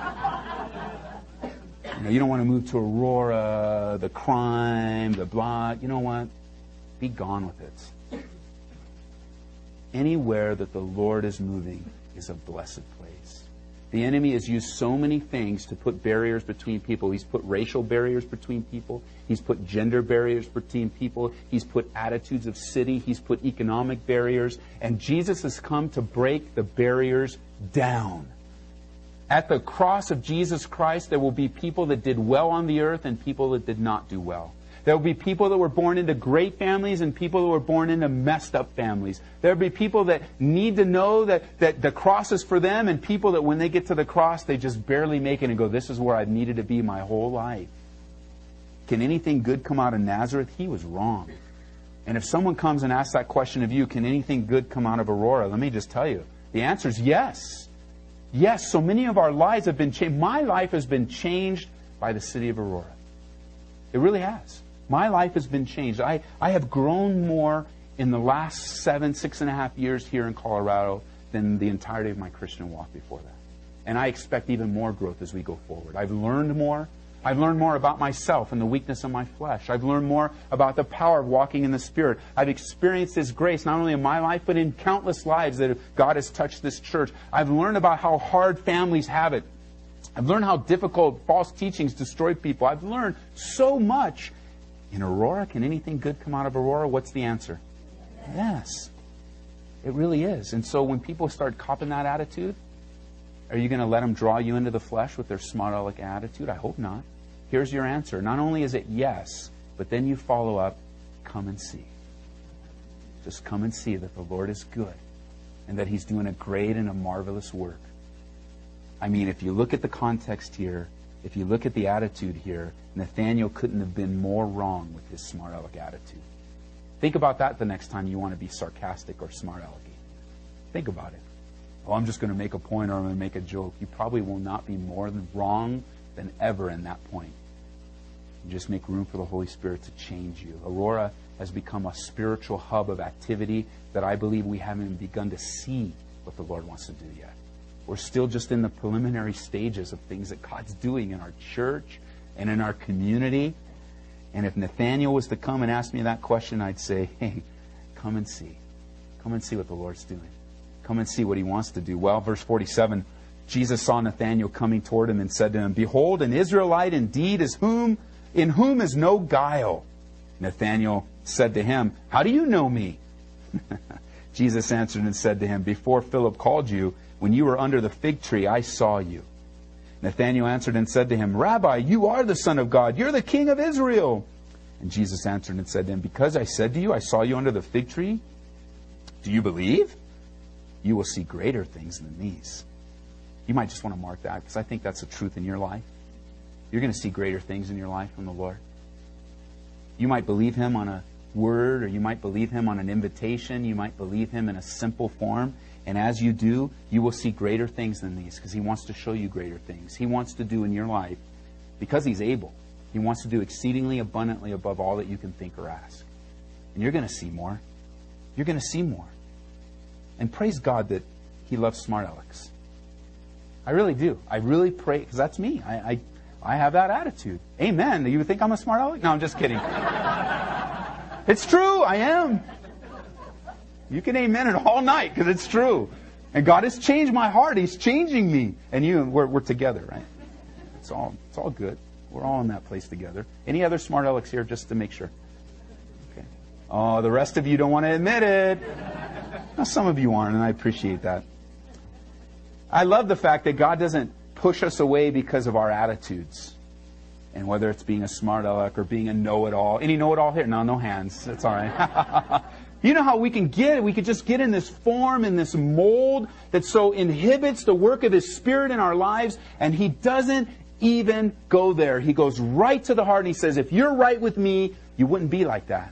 You don't want to move to Aurora, the crime, the blah. You know what? Be gone with it. Anywhere that the Lord is moving is a blessed place. The enemy has used so many things to put barriers between people. He's put racial barriers between people. He's put gender barriers between people. He's put attitudes of city. He's put economic barriers. And Jesus has come to break the barriers down. At the cross of Jesus Christ, there will be people that did well on the earth and people that did not do well. There will be people that were born into great families and people that were born into messed up families. There will be people that need to know that the cross is for them and people that when they get to the cross, they just barely make it and go, this is where I've needed to be my whole life. Can anything good come out of Nazareth? He was wrong. And if someone comes and asks that question of you, can anything good come out of Aurora? Let me just tell you, the answer is yes. Yes, so many of our lives have been changed. My life has been changed by the city of Aurora. It really has. My life has been changed. I have grown more in the last 6.5 years here in Colorado than the entirety of my Christian walk before that. And I expect even more growth as we go forward. I've learned more. I've learned more about myself and the weakness of my flesh. I've learned more about the power of walking in the Spirit. I've experienced His grace not only in my life, but in countless lives that God has touched this church. I've learned about how hard families have it. I've learned how difficult false teachings destroy people. I've learned so much. In Aurora, can anything good come out of Aurora? What's the answer? Yes. It really is. And so when people start copping that attitude, Are you going to let them draw you into the flesh with their smart aleck attitude? I hope not. Here's your answer. Not only is it yes, but then you follow up, come and see. Just come and see that the Lord is good and that He's doing a great and a marvelous work. I mean, if you look at the context here, if you look at the attitude here, Nathanael couldn't have been more wrong with his smart aleck attitude. Think about that the next time you want to be sarcastic or smart alecky. Think about it. Oh, I'm just going to make a point or I'm going to make a joke. You probably will not be more wrong than ever in that point. You just make room for the Holy Spirit to change you. Aurora has become a spiritual hub of activity that I believe we haven't begun to see what the Lord wants to do yet. We're still just in the preliminary stages of things that God's doing in our church and in our community. And if Nathanael was to come and ask me that question, I'd say, hey, come and see. Come and see what the Lord's doing. Come and see what He wants to do. Well, verse 47, Jesus saw Nathanael coming toward Him and said to him, behold, an Israelite indeed in whom is no guile. Nathanael said to him, how do you know me? Jesus answered and said to him, before Philip called you, when you were under the fig tree, I saw you. Nathanael answered and said to him, Rabbi, you are the Son of God. You're the King of Israel. And Jesus answered and said to him, because I said to you, I saw you under the fig tree, do you believe? You will see greater things than these. You might just want to mark that because I think that's the truth in your life. You're going to see greater things in your life from the Lord. You might believe Him on a word, or you might believe Him on an invitation. You might believe Him in a simple form. And as you do, you will see greater things than these because He wants to show you greater things. He wants to do in your life, because He's able, He wants to do exceedingly abundantly above all that you can think or ask. And you're going to see more. You're going to see more. And praise God that He loves smart alecks. I really do. I really pray, because that's me. I have that attitude. Amen. You think I'm a smart aleck? No, I'm just kidding. It's true. I am. You can amen it all night because it's true. And God has changed my heart. He's changing me. And we're together, right? It's all good. We're all in that place together. Any other smart alecks here, just to make sure? Okay. Oh, the rest of you don't want to admit it. Now, some of you aren't, and I appreciate that. I love the fact that God doesn't push us away because of our attitudes. And whether it's being a smart aleck or being a know-it-all. Any know-it-all here? No hands. That's all right. You know how we could just get in this form, in this mold that so inhibits the work of His Spirit in our lives, and He doesn't even go there. He goes right to the heart and He says, if you're right with me, you wouldn't be like that.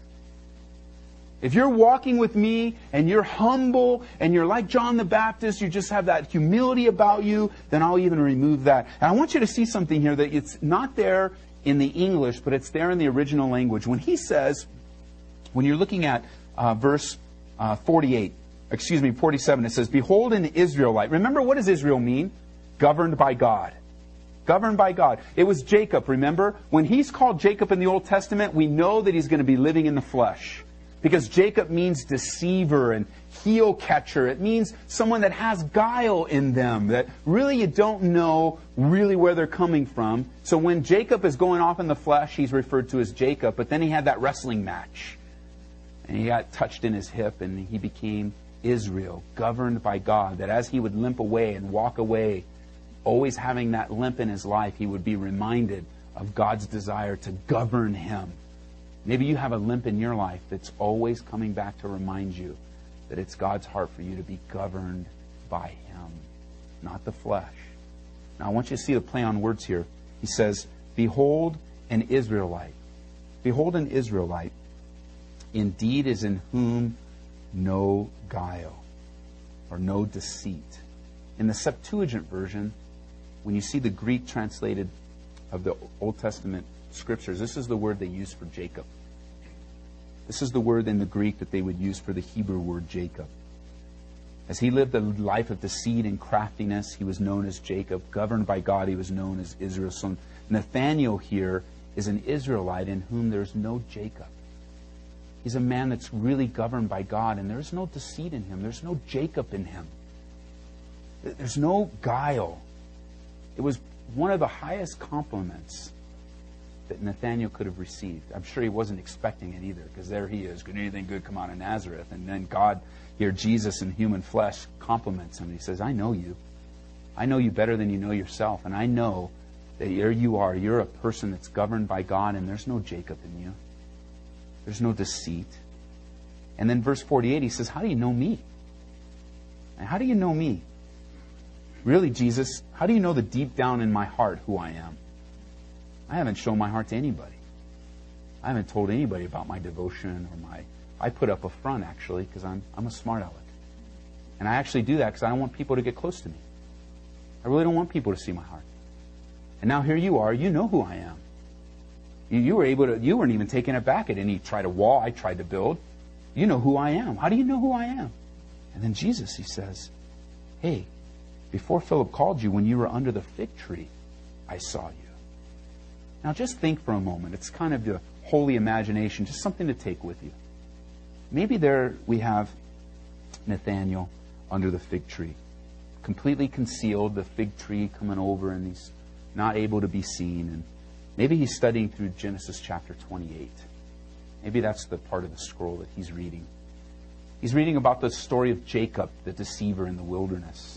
If you're walking with me and you're humble and you're like John the Baptist, you just have that humility about you, then I'll even remove that. And I want you to see something here that it's not there in the English, but it's there in the original language. When he says, when you're looking at verse 47, it says, behold an Israelite. Remember, what does Israel mean? Governed by God. Governed by God. It was Jacob, remember? When he's called Jacob in the Old Testament, we know that he's going to be living in the flesh. Because Jacob means deceiver and heel catcher. It means someone that has guile in them, that really you don't know really where they're coming from. So when Jacob is going off in the flesh, he's referred to as Jacob. But then he had that wrestling match. And he got touched in his hip and he became Israel, governed by God. That as he would limp away and walk away, always having that limp in his life, he would be reminded of God's desire to govern him. Maybe you have a limp in your life that's always coming back to remind you that it's God's heart for you to be governed by Him, not the flesh. Now I want you to see the play on words here. He says, behold an Israelite. Behold an Israelite. Indeed is in whom no guile or no deceit. In the Septuagint version, when you see the Greek translated of the Old Testament Scriptures, this is the word they use for Jacob. This is the word in the Greek that they would use for the Hebrew word Jacob. As he lived a life of deceit and craftiness, he was known as Jacob. Governed by God, he was known as Israel. So Nathanael here is an Israelite in whom there's no Jacob. He's a man that's really governed by God, and there's no deceit in him. There's no Jacob in him. There's no guile. It was one of the highest compliments that Nathanael could have received. I'm sure he wasn't expecting it either, because there he is. Could anything good come out of Nazareth? And then God, here Jesus in human flesh, compliments him. He says, I know you. I know you better than you know yourself. And I know that here you are. You're a person that's governed by God, and there's no Jacob in you. There's no deceit. And then verse 48, he says, how do you know me? And how do you know me? Really, Jesus, how do you know the deep down in my heart who I am? I haven't shown my heart to anybody. I haven't told anybody about my devotion or I put up a front, actually, because I'm a smart aleck. And I actually do that because I don't want people to get close to me. I really don't want people to see my heart. And now here you are. You know who I am. You weren't even taken aback at any wall I tried to build. You know who I am. How do you know who I am? And then Jesus, he says, hey, before Philip called you, when you were under the fig tree, I saw you. Now just think for a moment. It's kind of the holy imagination, just something to take with you. Maybe there we have Nathanael under the fig tree, completely concealed, the fig tree coming over, and he's not able to be seen. And maybe he's studying through Genesis chapter 28. Maybe that's the part of the scroll that he's reading. He's reading about the story of Jacob, the deceiver in the wilderness.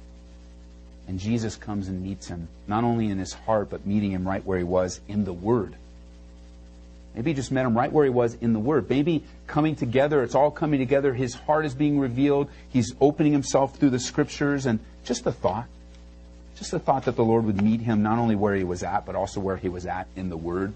And Jesus comes and meets him, not only in his heart, but meeting him right where he was in the Word. Maybe he just met him right where he was in the Word. Maybe coming together, it's all coming together. His heart is being revealed. He's opening himself through the Scriptures. And just a thought that the Lord would meet him not only where he was at, but also where he was at in the Word.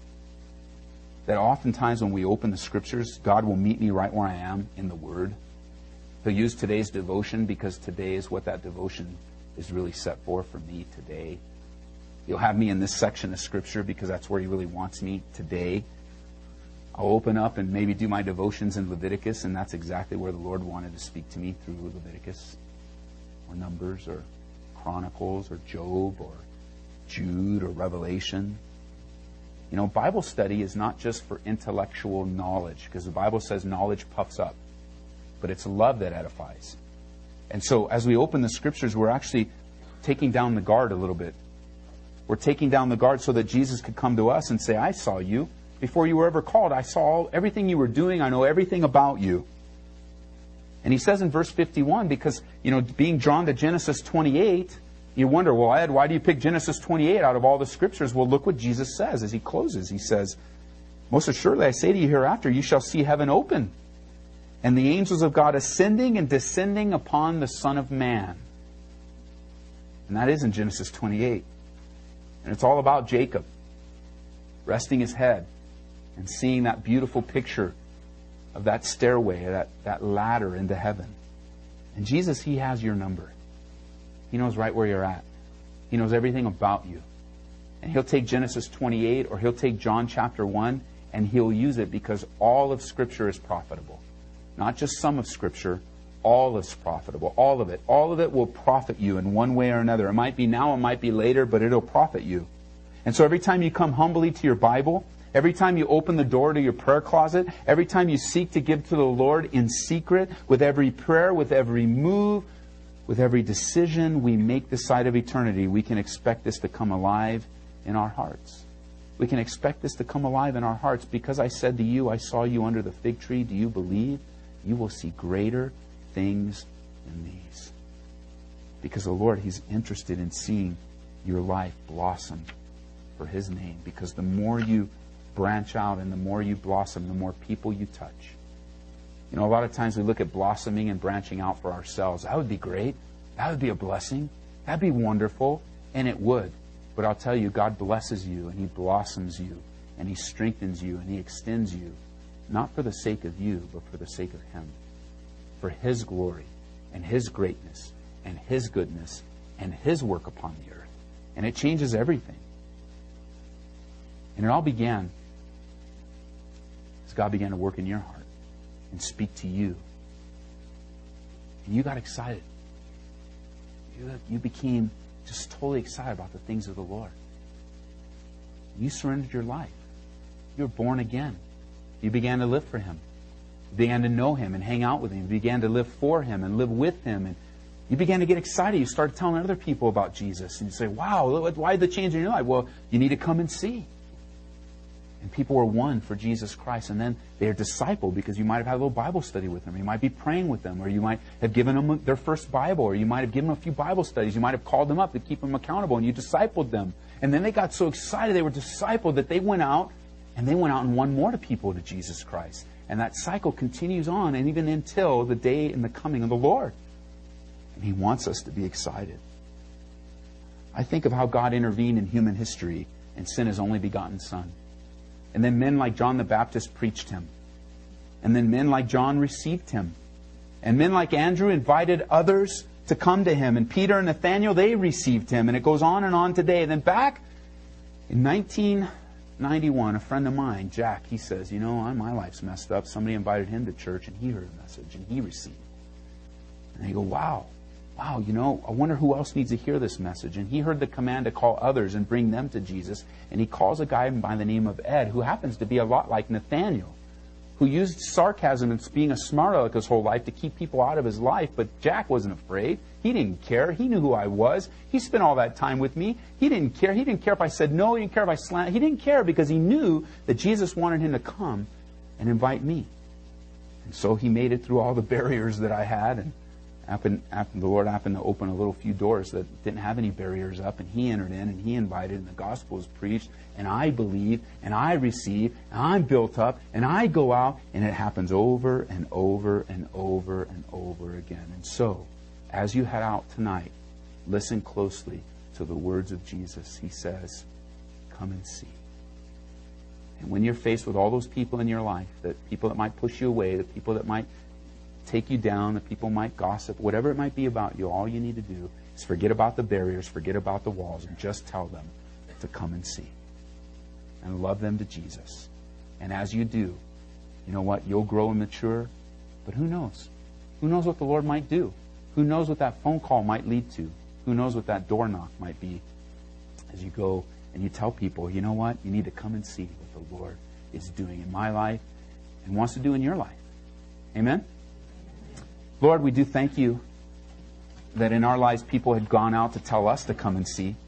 That oftentimes when we open the Scriptures, God will meet me right where I am in the Word. He'll use today's devotion because today is what that devotion is really set for me today. He'll have me in this section of Scripture because that's where He really wants me today. I'll open up and maybe do my devotions in Leviticus, and that's exactly where the Lord wanted to speak to me, through Leviticus, or Numbers, or Chronicles, or Job, or Jude, or Revelation. You know, Bible study is not just for intellectual knowledge, because the Bible says knowledge puffs up, but it's love that edifies. And so as we open the Scriptures, we're actually taking down the guard a little bit. We're taking down the guard so that Jesus could come to us and say, I saw you before you were ever called. I saw everything you were doing. I know everything about you. And he says in verse 51, because, you know, being drawn to Genesis 28, you wonder, well, Ed, why do you pick Genesis 28 out of all the Scriptures? Well, look what Jesus says as he closes. He says, most assuredly, I say to you hereafter, you shall see heaven open, and the angels of God ascending and descending upon the Son of Man. And that is in Genesis 28. And it's all about Jacob resting his head and seeing that beautiful picture of that stairway, that ladder into heaven. And Jesus, He has your number. He knows right where you're at. He knows everything about you. And He'll take Genesis 28 or He'll take John chapter 1 and He'll use it because all of Scripture is profitable. Not just some of Scripture, all is profitable. All of it. All of it will profit you in one way or another. It might be now, it might be later, but it'll profit you. And so every time you come humbly to your Bible, every time you open the door to your prayer closet, every time you seek to give to the Lord in secret, with every prayer, with every move, with every decision we make this side of eternity, we can expect this to come alive in our hearts. We can expect this to come alive in our hearts. Because I said to you, I saw you under the fig tree, do you believe? You will see greater things than these. Because the Lord, He's interested in seeing your life blossom for His name. Because the more you branch out and the more you blossom, the more people you touch. You know, a lot of times we look at blossoming and branching out for ourselves. That would be great. That would be a blessing. That'd be wonderful. And it would. But I'll tell you, God blesses you and He blossoms you and He strengthens you and He extends you. Not for the sake of you, but for the sake of Him. For His glory and His greatness and His goodness and His work upon the earth. And it changes everything. And it all began as God began to work in your heart and speak to you. And you got excited. You became just totally excited about the things of the Lord. You surrendered your life. You were born again. You began to live for Him. You began to know Him and hang out with Him. You began to live for Him and live with Him. And you began to get excited. You started telling other people about Jesus. And you say, wow, why the change in your life? Well, you need to come and see. And people were won for Jesus Christ. And then they are discipled because you might have had a little Bible study with them. You might be praying with them. Or you might have given them their first Bible. Or you might have given them a few Bible studies. You might have called them up to keep them accountable. And you discipled them. And then they got so excited they were discipled that they went out and won more people to Jesus Christ. And that cycle continues on, and even until the day and the coming of the Lord. And He wants us to be excited. I think of how God intervened in human history and sent His only begotten Son. And then men like John the Baptist preached Him. And then men like John received Him. And men like Andrew invited others to come to Him. And Peter and Nathaniel, they received Him. And it goes on and on today. And then back in 1991, a friend of mine, Jack, he says, my life's messed up. Somebody invited him to church and he heard a message and he received. And I go, wow, I wonder who else needs to hear this message. And he heard the command to call others and bring them to Jesus. And he calls a guy by the name of Ed, who happens to be a lot like Nathaniel, who used sarcasm and being a smart aleck his whole life to keep people out of his life. But Jack wasn't afraid. He didn't care. He knew who I was. He spent all that time with me. He didn't care. He didn't care if I said no. He didn't care if I slanted. He didn't care because he knew that Jesus wanted him to come and invite me. And so he made it through all the barriers that I had. And the Lord happened to open a little few doors that didn't have any barriers up. And he entered in and he invited and the gospel was preached. And I believe and I receive and I'm built up and I go out. And it happens over and over and over and over again. And so, as you head out tonight, listen closely to the words of Jesus. He says, come and see. And when you're faced with all those people in your life, people that might push you away, the people that might take you down, the people might gossip, whatever it might be about you, all you need to do is forget about the barriers, forget about the walls, and just tell them to come and see. And love them to Jesus. And as you do, you know what? You'll grow and mature. But who knows? Who knows what the Lord might do? Who knows what that phone call might lead to? Who knows what that door knock might be as you go and you tell people, you know what? You need to come and see what the Lord is doing in my life and wants to do in your life. Amen? Lord, we do thank you that in our lives people had gone out to tell us to come and see.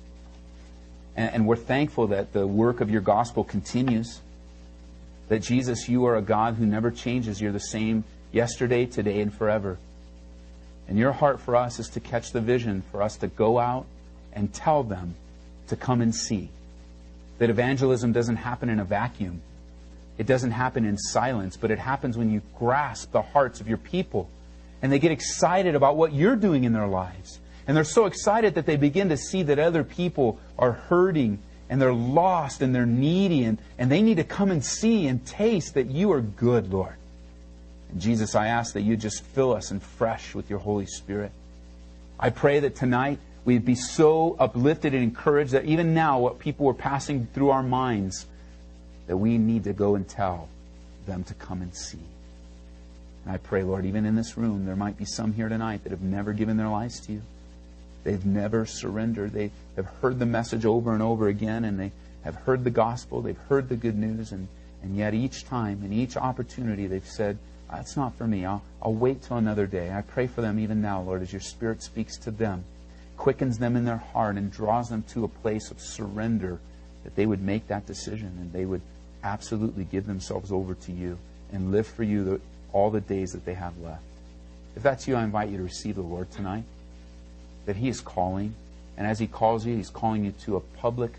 And we're thankful that the work of your gospel continues. That Jesus, you are a God who never changes. You're the same yesterday, today, and forever. And your heart for us is to catch the vision, for us to go out and tell them to come and see. That evangelism doesn't happen in a vacuum. It doesn't happen in silence, but it happens when you grasp the hearts of your people. And they get excited about what you're doing in their lives. And they're so excited that they begin to see that other people are hurting and they're lost and they're needy and they need to come and see and taste that you are good, Lord. And Jesus, I ask that you just fill us and fresh with your Holy Spirit. I pray that tonight we'd be so uplifted and encouraged that even now what people were passing through our minds, that we need to go and tell them to come and see. And I pray, Lord, even in this room, there might be some here tonight that have never given their lives to you. They've never surrendered. They have heard the message over and over again, and they have heard the gospel. They've heard the good news, and yet each time, in each opportunity, they've said, it's not for me. I'll wait till another day. I pray for them even now, Lord, as your Spirit speaks to them, quickens them in their heart, and draws them to a place of surrender, that they would make that decision, and they would absolutely give themselves over to you and live for you all the days that they have left. If that's you, I invite you to receive the Lord tonight. That He is calling, and as He calls you, He's calling you to a public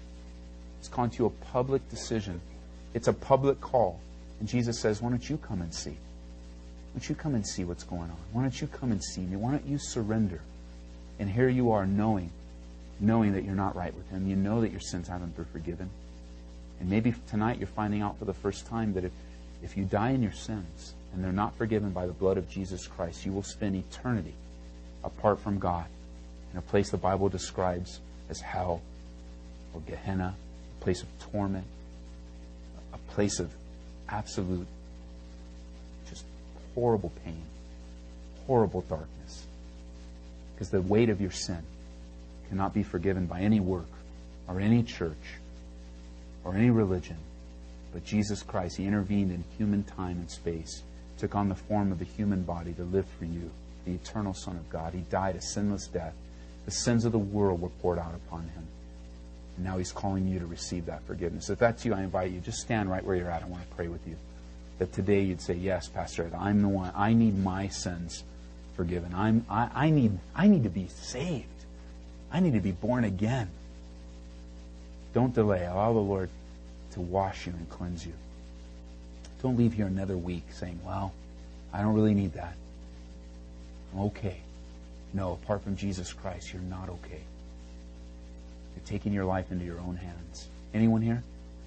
decision. It's a public call. And Jesus says, why don't you come and see? Why don't you come and see what's going on? Why don't you come and see me? Why don't you surrender? And here you are knowing that you're not right with Him. You know that your sins haven't been forgiven. And maybe tonight you're finding out for the first time that if you die in your sins and they're not forgiven by the blood of Jesus Christ, you will spend eternity apart from God in a place the Bible describes as hell or Gehenna, a place of torment, a place of absolute, just horrible pain, horrible darkness. Because the weight of your sin cannot be forgiven by any work or any church or any religion. But Jesus Christ, He intervened in human time and space, took on the form of a human body to live for you, the eternal Son of God. He died a sinless death. The sins of the world were poured out upon Him. And now He's calling you to receive that forgiveness. If that's you, I invite you, just stand right where you're at. I want to pray with you. That today you'd say, yes, Pastor Ed, I'm the one. I need my sins forgiven. I need to be saved. I need to be born again. Don't delay. Allow the Lord to wash you and cleanse you. Don't leave here another week saying, well, I don't really need that. I'm okay. No, apart from Jesus Christ, you're not okay. You're taking your life into your own hands. Anyone here?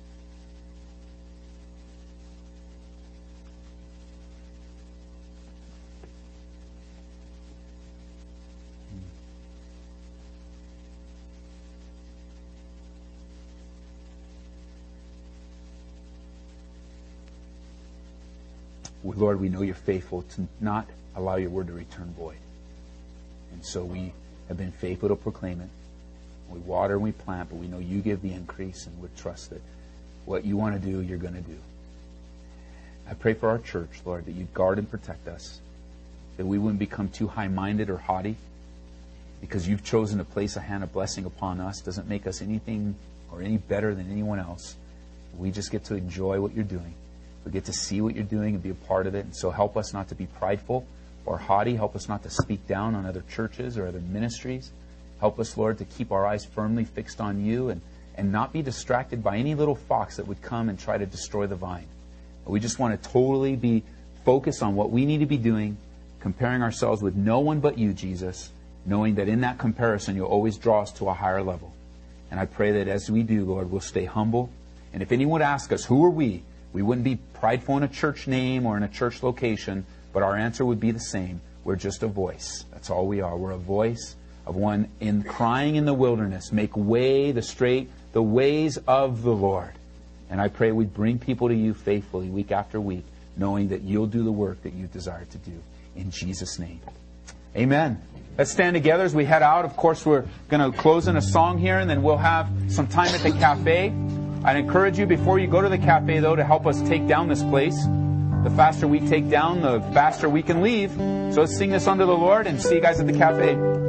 Lord, we know you're faithful to not allow your word to return void. And so we have been faithful to proclaim it. We water and we plant, but we know you give the increase, and we trust that what you want to do, you're going to do. I pray for our church, Lord, that you'd guard and protect us, that we wouldn't become too high-minded or haughty, because you've chosen to place a hand of blessing upon us. Doesn't make us anything or any better than anyone else. We just get to enjoy what you're doing. We get to see what you're doing and be a part of it. And so help us not to be prideful or haughty. Help us not to speak down on other churches or other ministries. Help us, Lord, to keep our eyes firmly fixed on you and not be distracted by any little fox that would come and try to destroy the vine. We just want to totally be focused on what we need to be doing, comparing ourselves with no one but you, Jesus, knowing that in that comparison you'll always draw us to a higher level. And I pray that as we do, Lord, we'll stay humble. And if anyone would ask us, who are we? We wouldn't be prideful in a church name or in a church location, but our answer would be the same. We're just a voice. That's all we are. We're a voice of one in crying in the wilderness. Make way the ways of the Lord. And I pray we bring people to you faithfully week after week, knowing that you'll do the work that you desire to do. In Jesus' name. Amen. Let's stand together as we head out. Of course, we're going to close in a song here, and then we'll have some time at the cafe. I'd encourage you, before you go to the cafe, though, to help us take down this place. The faster we take down, the faster we can leave. So let's sing this unto the Lord and see you guys at the cafe.